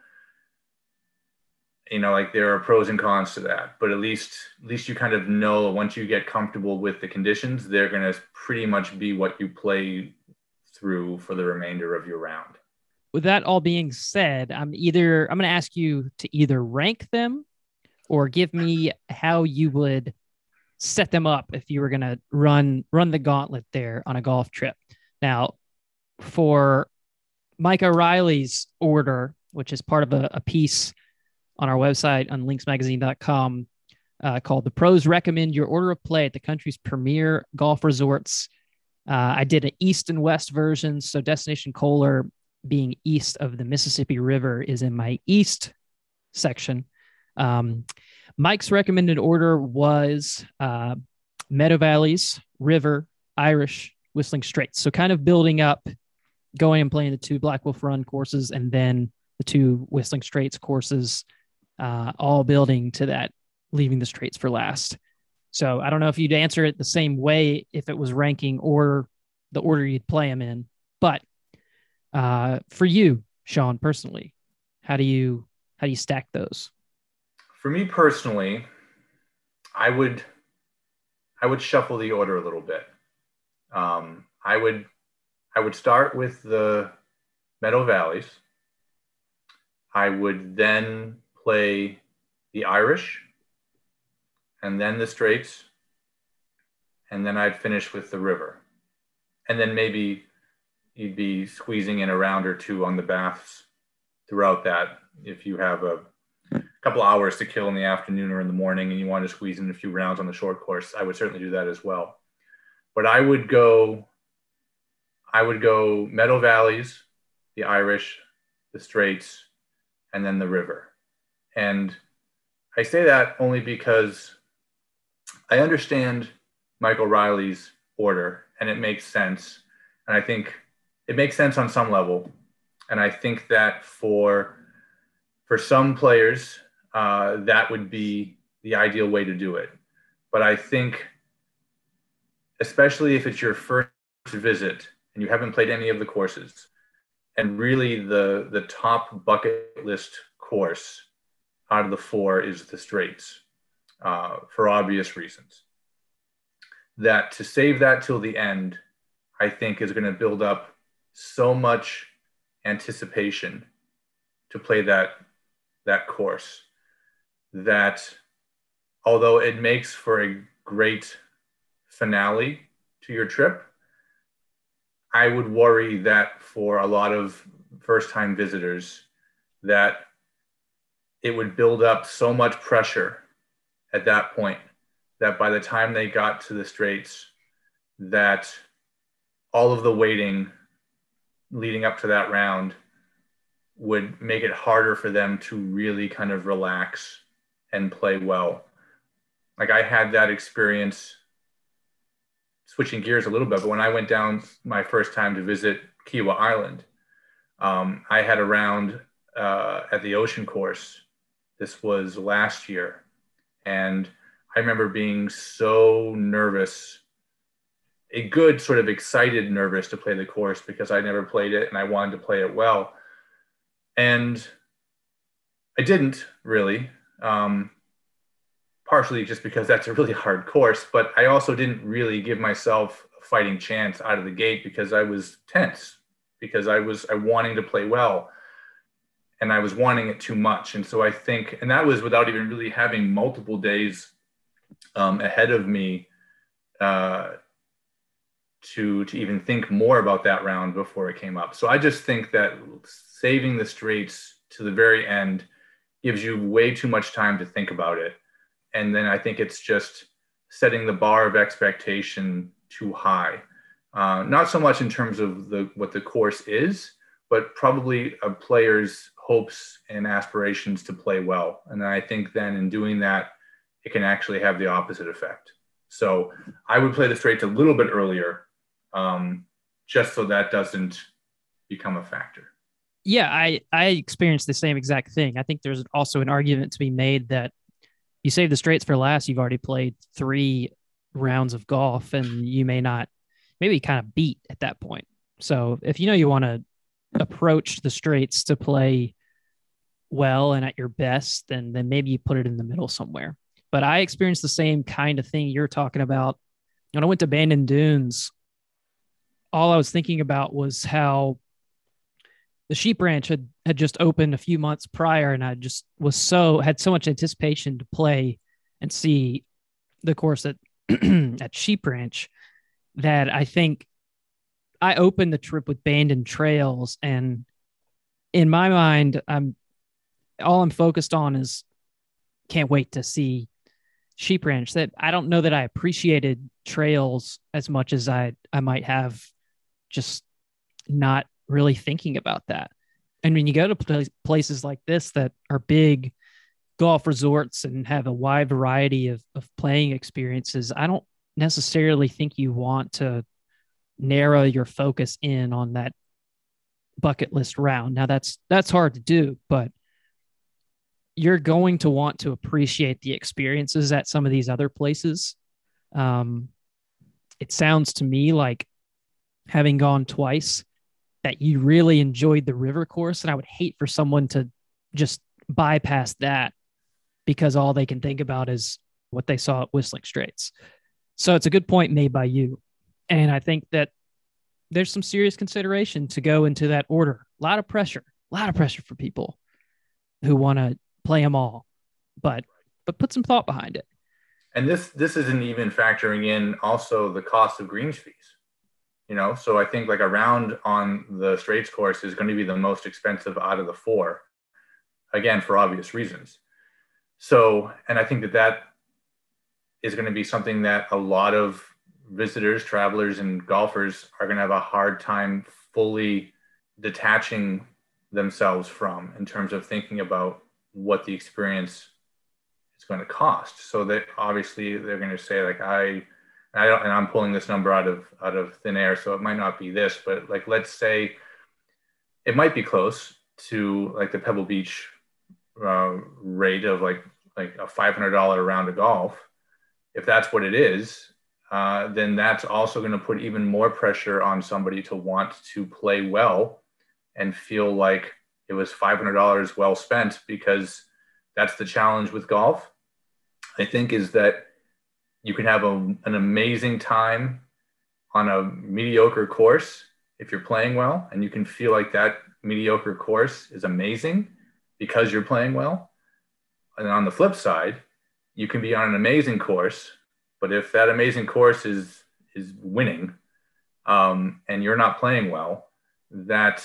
you know, like there are pros and cons to that, but at least, at least you kind of know once you get comfortable with the conditions, they're going to pretty much be what you play through for the remainder of your round. With that all being said, I'm either, I'm going to ask you to either rank them or give me how you would set them up if you were going to run, run the gauntlet there on a golf trip. Now, for Mike O'Reilly's order, which is part of a, a piece on our website on links magazine dot com uh, called "The Pros Recommend Your Order of Play at the Country's Premier Golf Resorts," Uh, I did an east and west version. So Destination Kohler, being east of the Mississippi River, is in my east section. Um, Mike's recommended order was uh, Meadow Valleys, River, Irish, Whistling Straits. So kind of building up, going and playing the two Black Wolf Run courses and then the two Whistling Straits courses, uh, all building to that, leaving the Straits for last. So I don't know if you'd answer it the same way if it was ranking or the order you'd play them in. But uh, for you, Sean, personally, how do you how do you stack those? For me personally, I would I would shuffle the order a little bit. Um, I would I would start with the Meadow Valleys. I would then play the Irish, and then the Straits, and then I'd finish with the River. And then maybe you'd be squeezing in a round or two on the Baths throughout that. If you have a couple hours to kill in the afternoon or in the morning and you want to squeeze in a few rounds on the short course, I would certainly do that as well. But I would go, I would go Meadow Valleys, the Irish, the Straits, and then the River. And I say that only because I understand Michael Riley's order and it makes sense. And I think it makes sense on some level. And I think that for, for some players, uh, that would be the ideal way to do it. But I think, especially if it's your first visit and you haven't played any of the courses, and really the, the top bucket list course out of the four is the Straits, uh, for obvious reasons. That to save that till the end, I think is going to build up so much anticipation to play that, that course, that although it makes for a great finale to your trip, I would worry that for a lot of first-time visitors, that it would build up so much pressure at that point that by the time they got to the Straits, that all of the waiting leading up to that round would make it harder for them to really kind of relax and play well. Like I had that experience, switching gears a little bit, but when I went down my first time to visit Kiawah Island, um, I had a round uh, at the Ocean Course. This was last year. And I remember being so nervous, a good sort of excited nervous to play the course because I never played it and I wanted to play it well. And I didn't really, um, partially just because that's a really hard course, but I also didn't really give myself a fighting chance out of the gate because I was tense, because I was I wanting to play well and I was wanting it too much. And so I think, and that was without even really having multiple days um, ahead of me uh, to, to even think more about that round before it came up. So I just think that saving the Straits to the very end gives you way too much time to think about it. And then I think it's just setting the bar of expectation too high. Uh, not so much in terms of the what the course is, but probably a player's hopes and aspirations to play well. And I think then in doing that, it can actually have the opposite effect. So I would play the Straits a little bit earlier, um, just so that doesn't become a factor. Yeah, I, I experienced the same exact thing. I think there's also an argument to be made that you save the Straits for last, you've already played three rounds of golf and you may not, maybe kind of beat at that point. So if you know you want to approach the Straits to play well and at your best, then then maybe you put it in the middle somewhere. But I experienced the same kind of thing you're talking about. When I went to Bandon Dunes, all I was thinking about was how the Sheep Ranch had, had just opened a few months prior, and I just was so had so much anticipation to play and see the course at at Sheep Ranch that I think I opened the trip with Bandon Trails, and in my mind, I'm all I'm focused on is can't wait to see sheep ranch, that I don't know that I appreciated trails as much as I, I might have just not really thinking about that. And when you go to places like this that are big golf resorts and have a wide variety of, of playing experiences, I don't necessarily think you want to narrow your focus in on that bucket list round. Now that's, that's hard to do, but you're going to want to appreciate the experiences at some of these other places. Um, it sounds to me like, having gone twice, that you really enjoyed the river course. And I would hate for someone to just bypass that because all they can think about is what they saw at Whistling Straits. So it's a good point made by you. And I think that there's some serious consideration to go into that order. A lot of pressure, a lot of pressure for people who want to play them all, but, but put some thought behind it. And this, this isn't even factoring in also the cost of greens fees. You know, so I think like a round on the Straits course is going to be the most expensive out of the four, again, for obvious reasons. So, and I think that that is going to be something that a lot of visitors, travelers, and golfers are going to have a hard time fully detaching themselves from in terms of thinking about what the experience is going to cost. So that obviously they're going to say like, I, I don't, and I'm pulling this number out of out of thin air, so it might not be this, but like, let's say it might be close to like the Pebble Beach uh, rate of like like a five hundred dollars round of golf. If that's what it is, uh, then that's also going to put even more pressure on somebody to want to play well and feel like it was five hundred dollars well spent, because that's the challenge with golf, I think, is that you can have a, an amazing time on a mediocre course if you're playing well, and you can feel like that mediocre course is amazing because you're playing well. And on the flip side, you can be on an amazing course, but if that amazing course is is winning um, and you're not playing well, that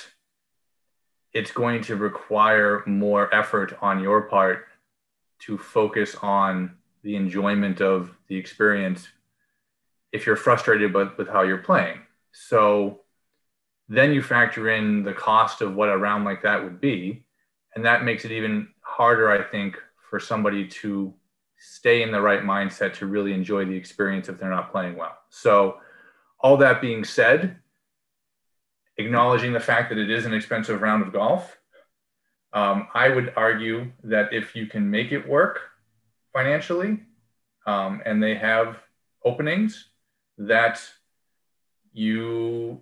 it's going to require more effort on your part to focus on the enjoyment of the experience if you're frustrated with, with how you're playing. So then you factor in the cost of what a round like that would be. And that makes it even harder, I think, for somebody to stay in the right mindset to really enjoy the experience if they're not playing well. So all that being said, acknowledging the fact that it is an expensive round of golf, um, I would argue that if you can make it work financially, um, and they have openings, that you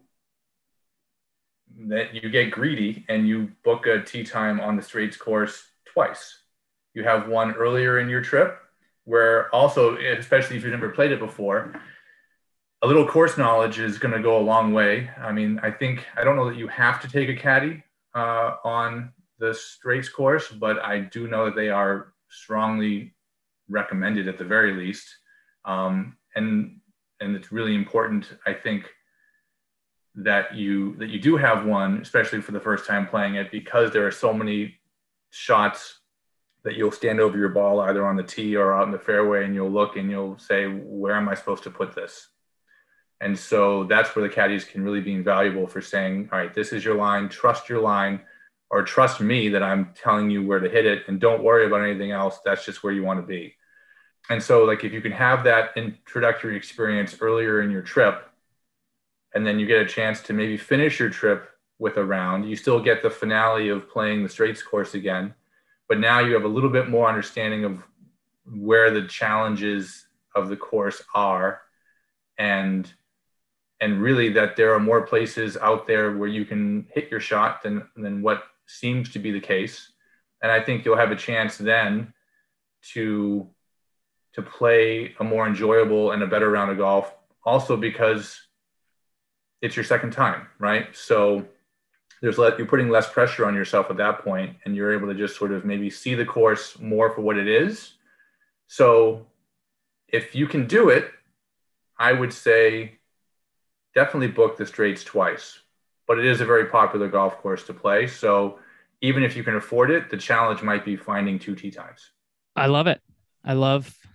that you get greedy and you book a tee time on the Straits course twice. You have one earlier in your trip where also, especially if you've never played it before, a little course knowledge is going to go a long way. I mean, I think, I don't know that you have to take a caddy uh, on the Straits course, but I do know that they are strongly recommended at the very least. Um, and, and it's really important, I think, that you, that you do have one, especially for the first time playing it, because there are so many shots that you'll stand over your ball either on the tee or out in the fairway, and you'll look and you'll say, where am I supposed to put this? And so that's where the caddies can really be invaluable for saying, all right, this is your line, trust your line, or trust me that I'm telling you where to hit it, and don't worry about anything else. That's just where you want to be. And so like, if you can have that introductory experience earlier in your trip, and then you get a chance to maybe finish your trip with a round, you still get the finale of playing the Straits course again, but now you have a little bit more understanding of where the challenges of the course are, and and really that there are more places out there where you can hit your shot than than what seems to be the case. And I think you'll have a chance then to to play a more enjoyable and a better round of golf, also because it's your second time, right? So there's let you're putting less pressure on yourself at that point, and you're able to just sort of maybe see the course more for what it is. So if you can do it, I would say definitely book the Straits twice, but it is a very popular golf course to play. So even if you can afford it, the challenge might be finding two tee times. I love it. I love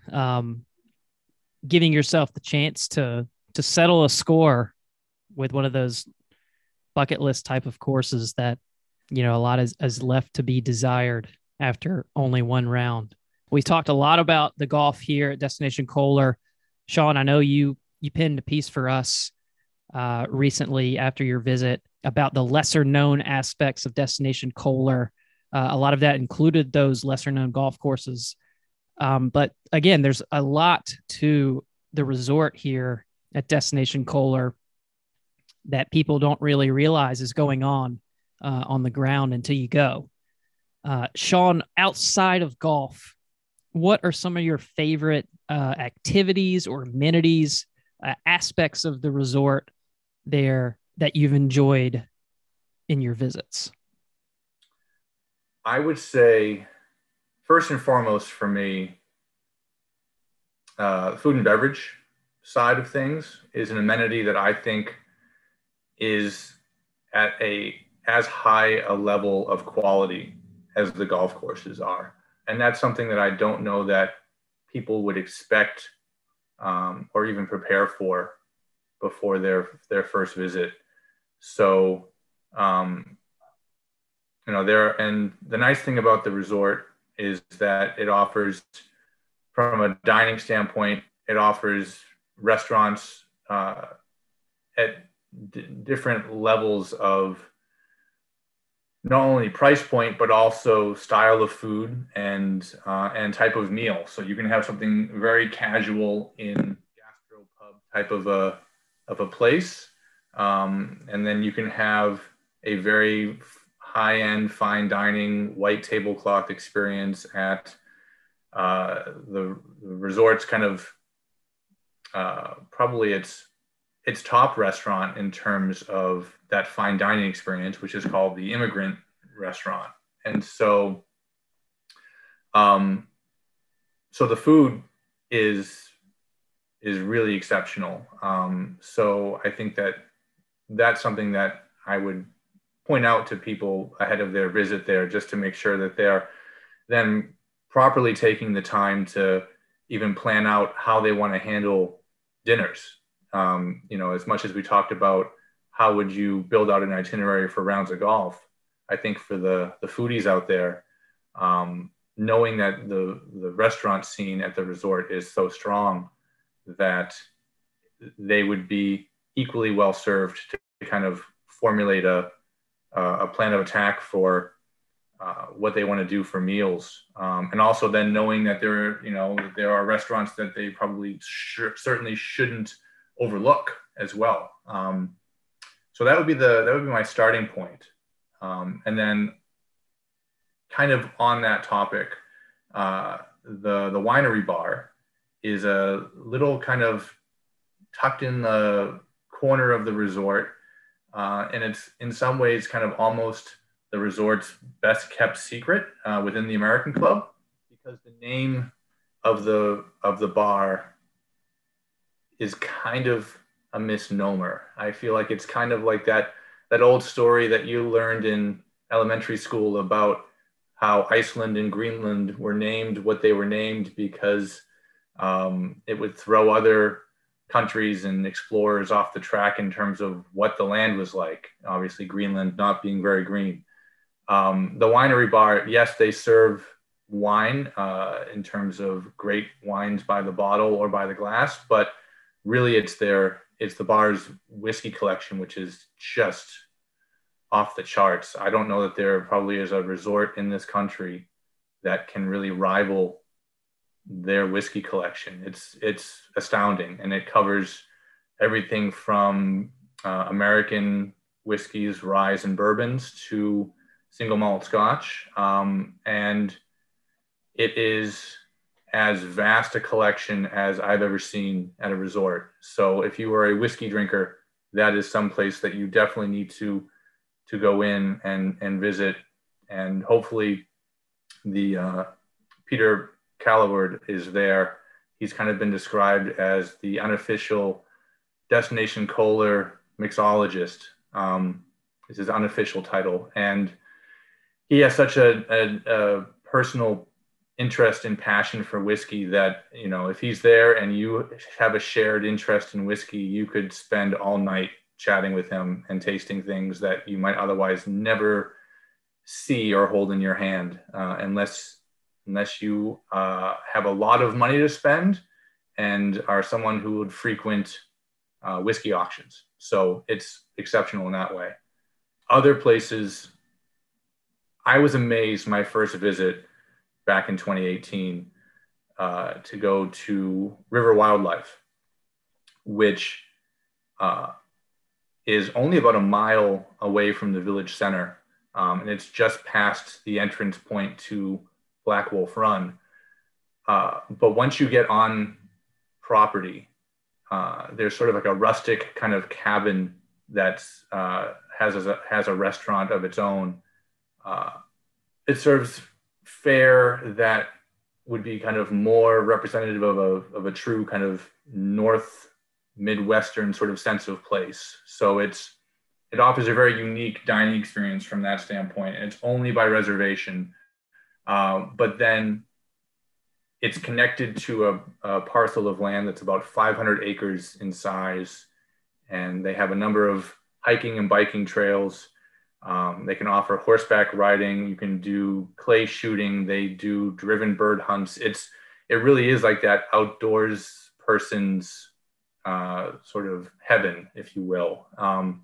um, giving yourself the chance to to settle a score with one of those bucket list type of courses that, you know, a lot is, is left to be desired after only one round. We talked a lot about the golf here at Destination Kohler. Sean, I know you you penned a piece for us uh, recently after your visit about the lesser known aspects of Destination Kohler. Uh, a lot of that included those lesser known golf courses. Um, but again, there's a lot to the resort here at Destination Kohler that people don't really realize is going on uh, on the ground until you go. Uh, Sean, outside of golf, what are some of your favorite uh, activities or amenities, uh, aspects of the resort there that you've enjoyed in your visits? I would say, first and foremost for me, uh, food and beverage side of things is an amenity that I think is at a as high a level of quality as the golf courses are. And that's something that I don't know that people would expect um, or even prepare for before their their first visit. So, um, you know, there, and the nice thing about the resort is that it offers, from a dining standpoint, it offers restaurants uh, at d- different levels of not only price point, but also style of food and uh, and type of meal. So you can have something very casual in gastropub type of a of a place, um, and then you can have a very high-end fine dining white tablecloth experience at uh, the, the resort's kind of uh, probably its its top restaurant in terms of that fine dining experience, which is called the Immigrant Restaurant. And so, um, so the food is, is really exceptional. Um, so I think that that's something that I would point out to people ahead of their visit there, just to make sure that they're then properly taking the time to even plan out how they want to handle dinners. Um, you know, as much as we talked about how would you build out an itinerary for rounds of golf, I think for the the foodies out there, um, knowing that the the restaurant scene at the resort is so strong that they would be equally well served to kind of formulate a a plan of attack for uh, what they want to do for meals, um, and also then knowing that there, you know, there are restaurants that they probably sh- certainly shouldn't overlook as well. Um, so that would be the that would be my starting point. Um, and then, kind of on that topic, uh, the the winery bar is a little kind of tucked in the corner of the resort, uh, and it's in some ways kind of almost the resort's best kept secret uh, within the American Club, because the name of the of the bar is kind of a misnomer. I feel like it's kind of like that that old story that you learned in elementary school about how Iceland and Greenland were named what they were named because um, it would throw other countries and explorers off the track in terms of what the land was like. Obviously, Greenland not being very green. Um, the winery bar, yes, they serve wine uh, in terms of great wines by the bottle or by the glass, but really it's their it's the bar's whiskey collection, which is just off the charts. I don't know that there probably is a resort in this country that can really rival their whiskey collection. It's it's astounding, and it covers everything from uh, American whiskeys, ryes, and bourbons to single malt Scotch, um, and it is as vast a collection as I've ever seen at a resort. So if you are a whiskey drinker, that is someplace that you definitely need to to go in and and visit, and hopefully the uh, Peter Callaward is there. He's kind of been described as the unofficial Destination Kohler mixologist. Um, is his unofficial title, and he has such a, a, a personal interest and passion for whiskey that, you know, if he's there and you have a shared interest in whiskey, you could spend all night chatting with him and tasting things that you might otherwise never see or hold in your hand, uh, unless unless you uh, have a lot of money to spend and are someone who would frequent uh, whiskey auctions. So it's exceptional in that way. Other places, I was amazed my first visit back in twenty eighteen uh, to go to River Wildlife, which uh, is only about a mile away from the village center. Um, and it's just past the entrance point to Black Wolf Run. Uh, but once you get on property, uh, there's sort of like a rustic kind of cabin that's uh, has a, has a restaurant of its own. Uh, it serves fare that would be kind of more representative of a, of a true kind of North Midwestern sort of sense of place. So it's it offers a very unique dining experience from that standpoint. And it's only by reservation. Uh, but then it's connected to a, a parcel of land that's about five hundred acres in size. And they have a number of hiking and biking trails. Um, they can offer horseback riding. You can do clay shooting. They do driven bird hunts. It's, it really is like that outdoors person's uh, sort of heaven, if you will. Um,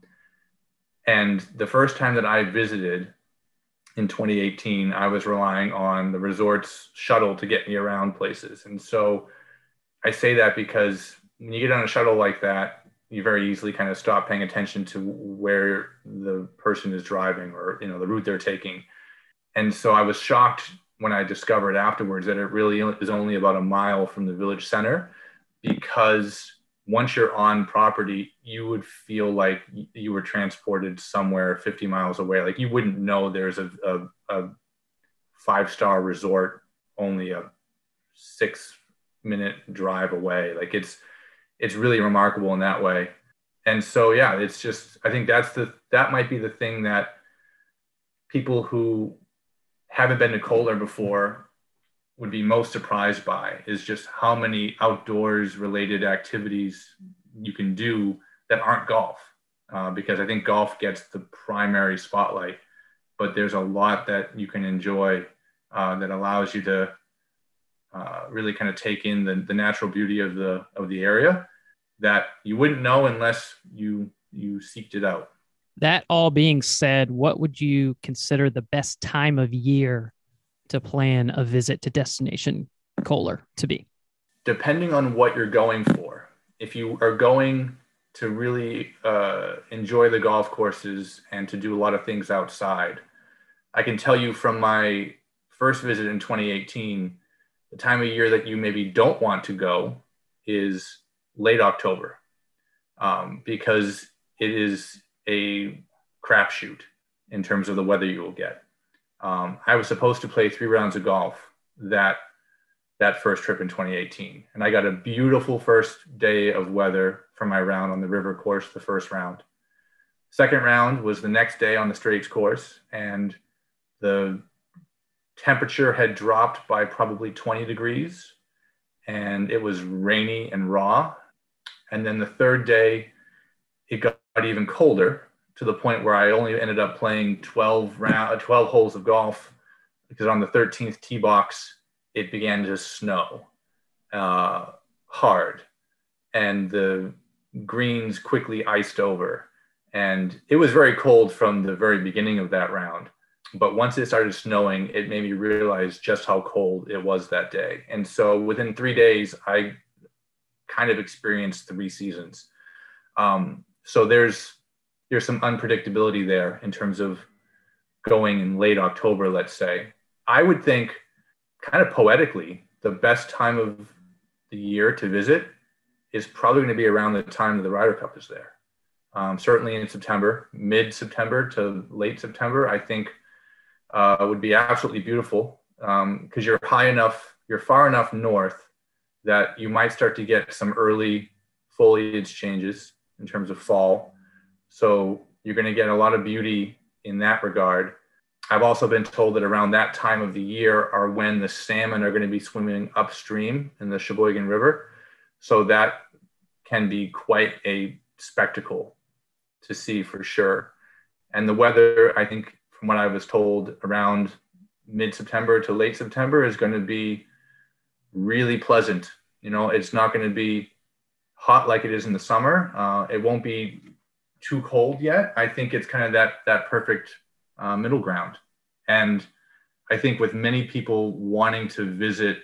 and the first time that I visited in twenty eighteen, I was relying on the resort's shuttle to get me around places. And so I say that because when you get on a shuttle like that, you very easily kind of stop paying attention to where the person is driving or, you know, the route they're taking. And so I was shocked when I discovered afterwards that it really is only about a mile from the village center, because once you're on property, you would feel like you were transported somewhere fifty miles away. Like you wouldn't know there's a, a, a five-star resort only a six minute drive away. Like it's, it's really remarkable in that way. And so, yeah, it's just, I think that's the, that might be the thing that people who haven't been to Kohler before would be most surprised by, is just how many outdoors related activities you can do that aren't golf. Uh, because I think golf gets the primary spotlight, but there's a lot that you can enjoy uh, that allows you to uh, really kind of take in the, the natural beauty of the, of the area that you wouldn't know unless you, you seeked it out. That all being said, what would you consider the best time of year to plan a visit to Destination Kohler to be? Depending on what you're going for. If you are going to really uh, enjoy the golf courses and to do a lot of things outside, I can tell you from my first visit in twenty eighteen, the time of year that you maybe don't want to go is late October, um, because it is a crapshoot in terms of the weather you will get. Um, I was supposed to play three rounds of golf that that first trip in twenty eighteen, and I got a beautiful first day of weather for my round on the river course, the first round. Second round was the next day on the straights course, and the temperature had dropped by probably twenty degrees, and it was rainy and raw. And then the third day, it got even colder, to the point where I only ended up playing twelve round, twelve holes of golf, because on the thirteenth tee box, it began to snow uh, hard, and the greens quickly iced over. And it was very cold from the very beginning of that round. But once it started snowing, it made me realize just how cold it was that day. And so within three days, I kind of experienced three seasons. Um, so there's there's some unpredictability there in terms of going in late October, let's say. I would think, kind of poetically, the best time of the year to visit is probably going to be around the time that the Ryder Cup is there. Um, certainly in September, mid-September to late September, I think uh, would be absolutely beautiful, because um, you're high enough, you're far enough north that you might start to get some early foliage changes in terms of fall. So you're going to get a lot of beauty in that regard. I've also been told that around that time of the year are when the salmon are going to be swimming upstream in the Sheboygan River. So that can be quite a spectacle to see for sure. And the weather, I think, from what I was told, around mid-September to late September is going to be really pleasant. You know, it's not going to be hot like it is in the summer. Uh, it won't be too cold yet. I think it's kind of that that perfect uh, middle ground. And I think with many people wanting to visit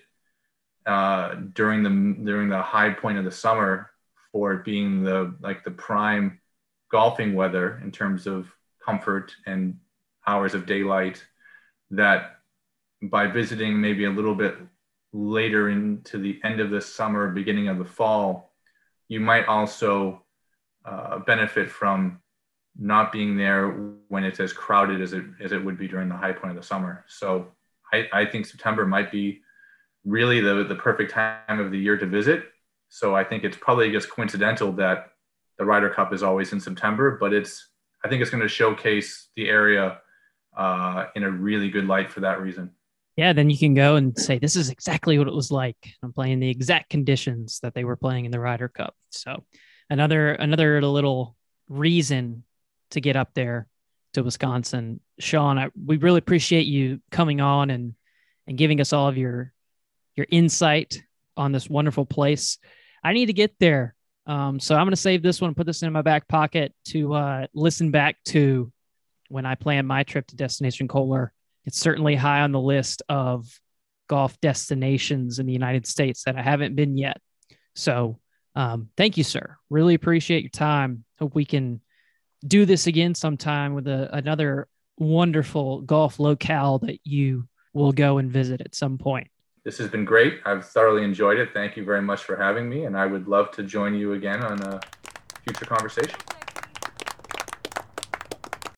uh, during the during the high point of the summer, for it being the like the prime golfing weather in terms of comfort and hours of daylight, that by visiting maybe a little bit later into the end of the summer, beginning of the fall, you might also uh, benefit from not being there when it's as crowded as it as it would be during the high point of the summer. So I, I think September might be really the, the perfect time of the year to visit. So I think it's probably just coincidental that the Ryder Cup is always in September, but it's I think it's going to showcase the area uh, in a really good light for that reason. Yeah, then you can go and say, this is exactly what it was like. I'm playing the exact conditions that they were playing in the Ryder Cup. So another another little reason to get up there to Wisconsin. Sean, I, we really appreciate you coming on and and giving us all of your your insight on this wonderful place. I need to get there. Um, so I'm going to save this one, put this in my back pocket to uh, listen back to when I plan my trip to Destination Kohler. It's certainly high on the list of golf destinations in the United States that I haven't been yet. So um, thank you, sir. Really appreciate your time. Hope we can do this again sometime with a, another wonderful golf locale that you will go and visit at some point. This has been great. I've thoroughly enjoyed it. Thank you very much for having me. And I would love to join you again on a future conversation.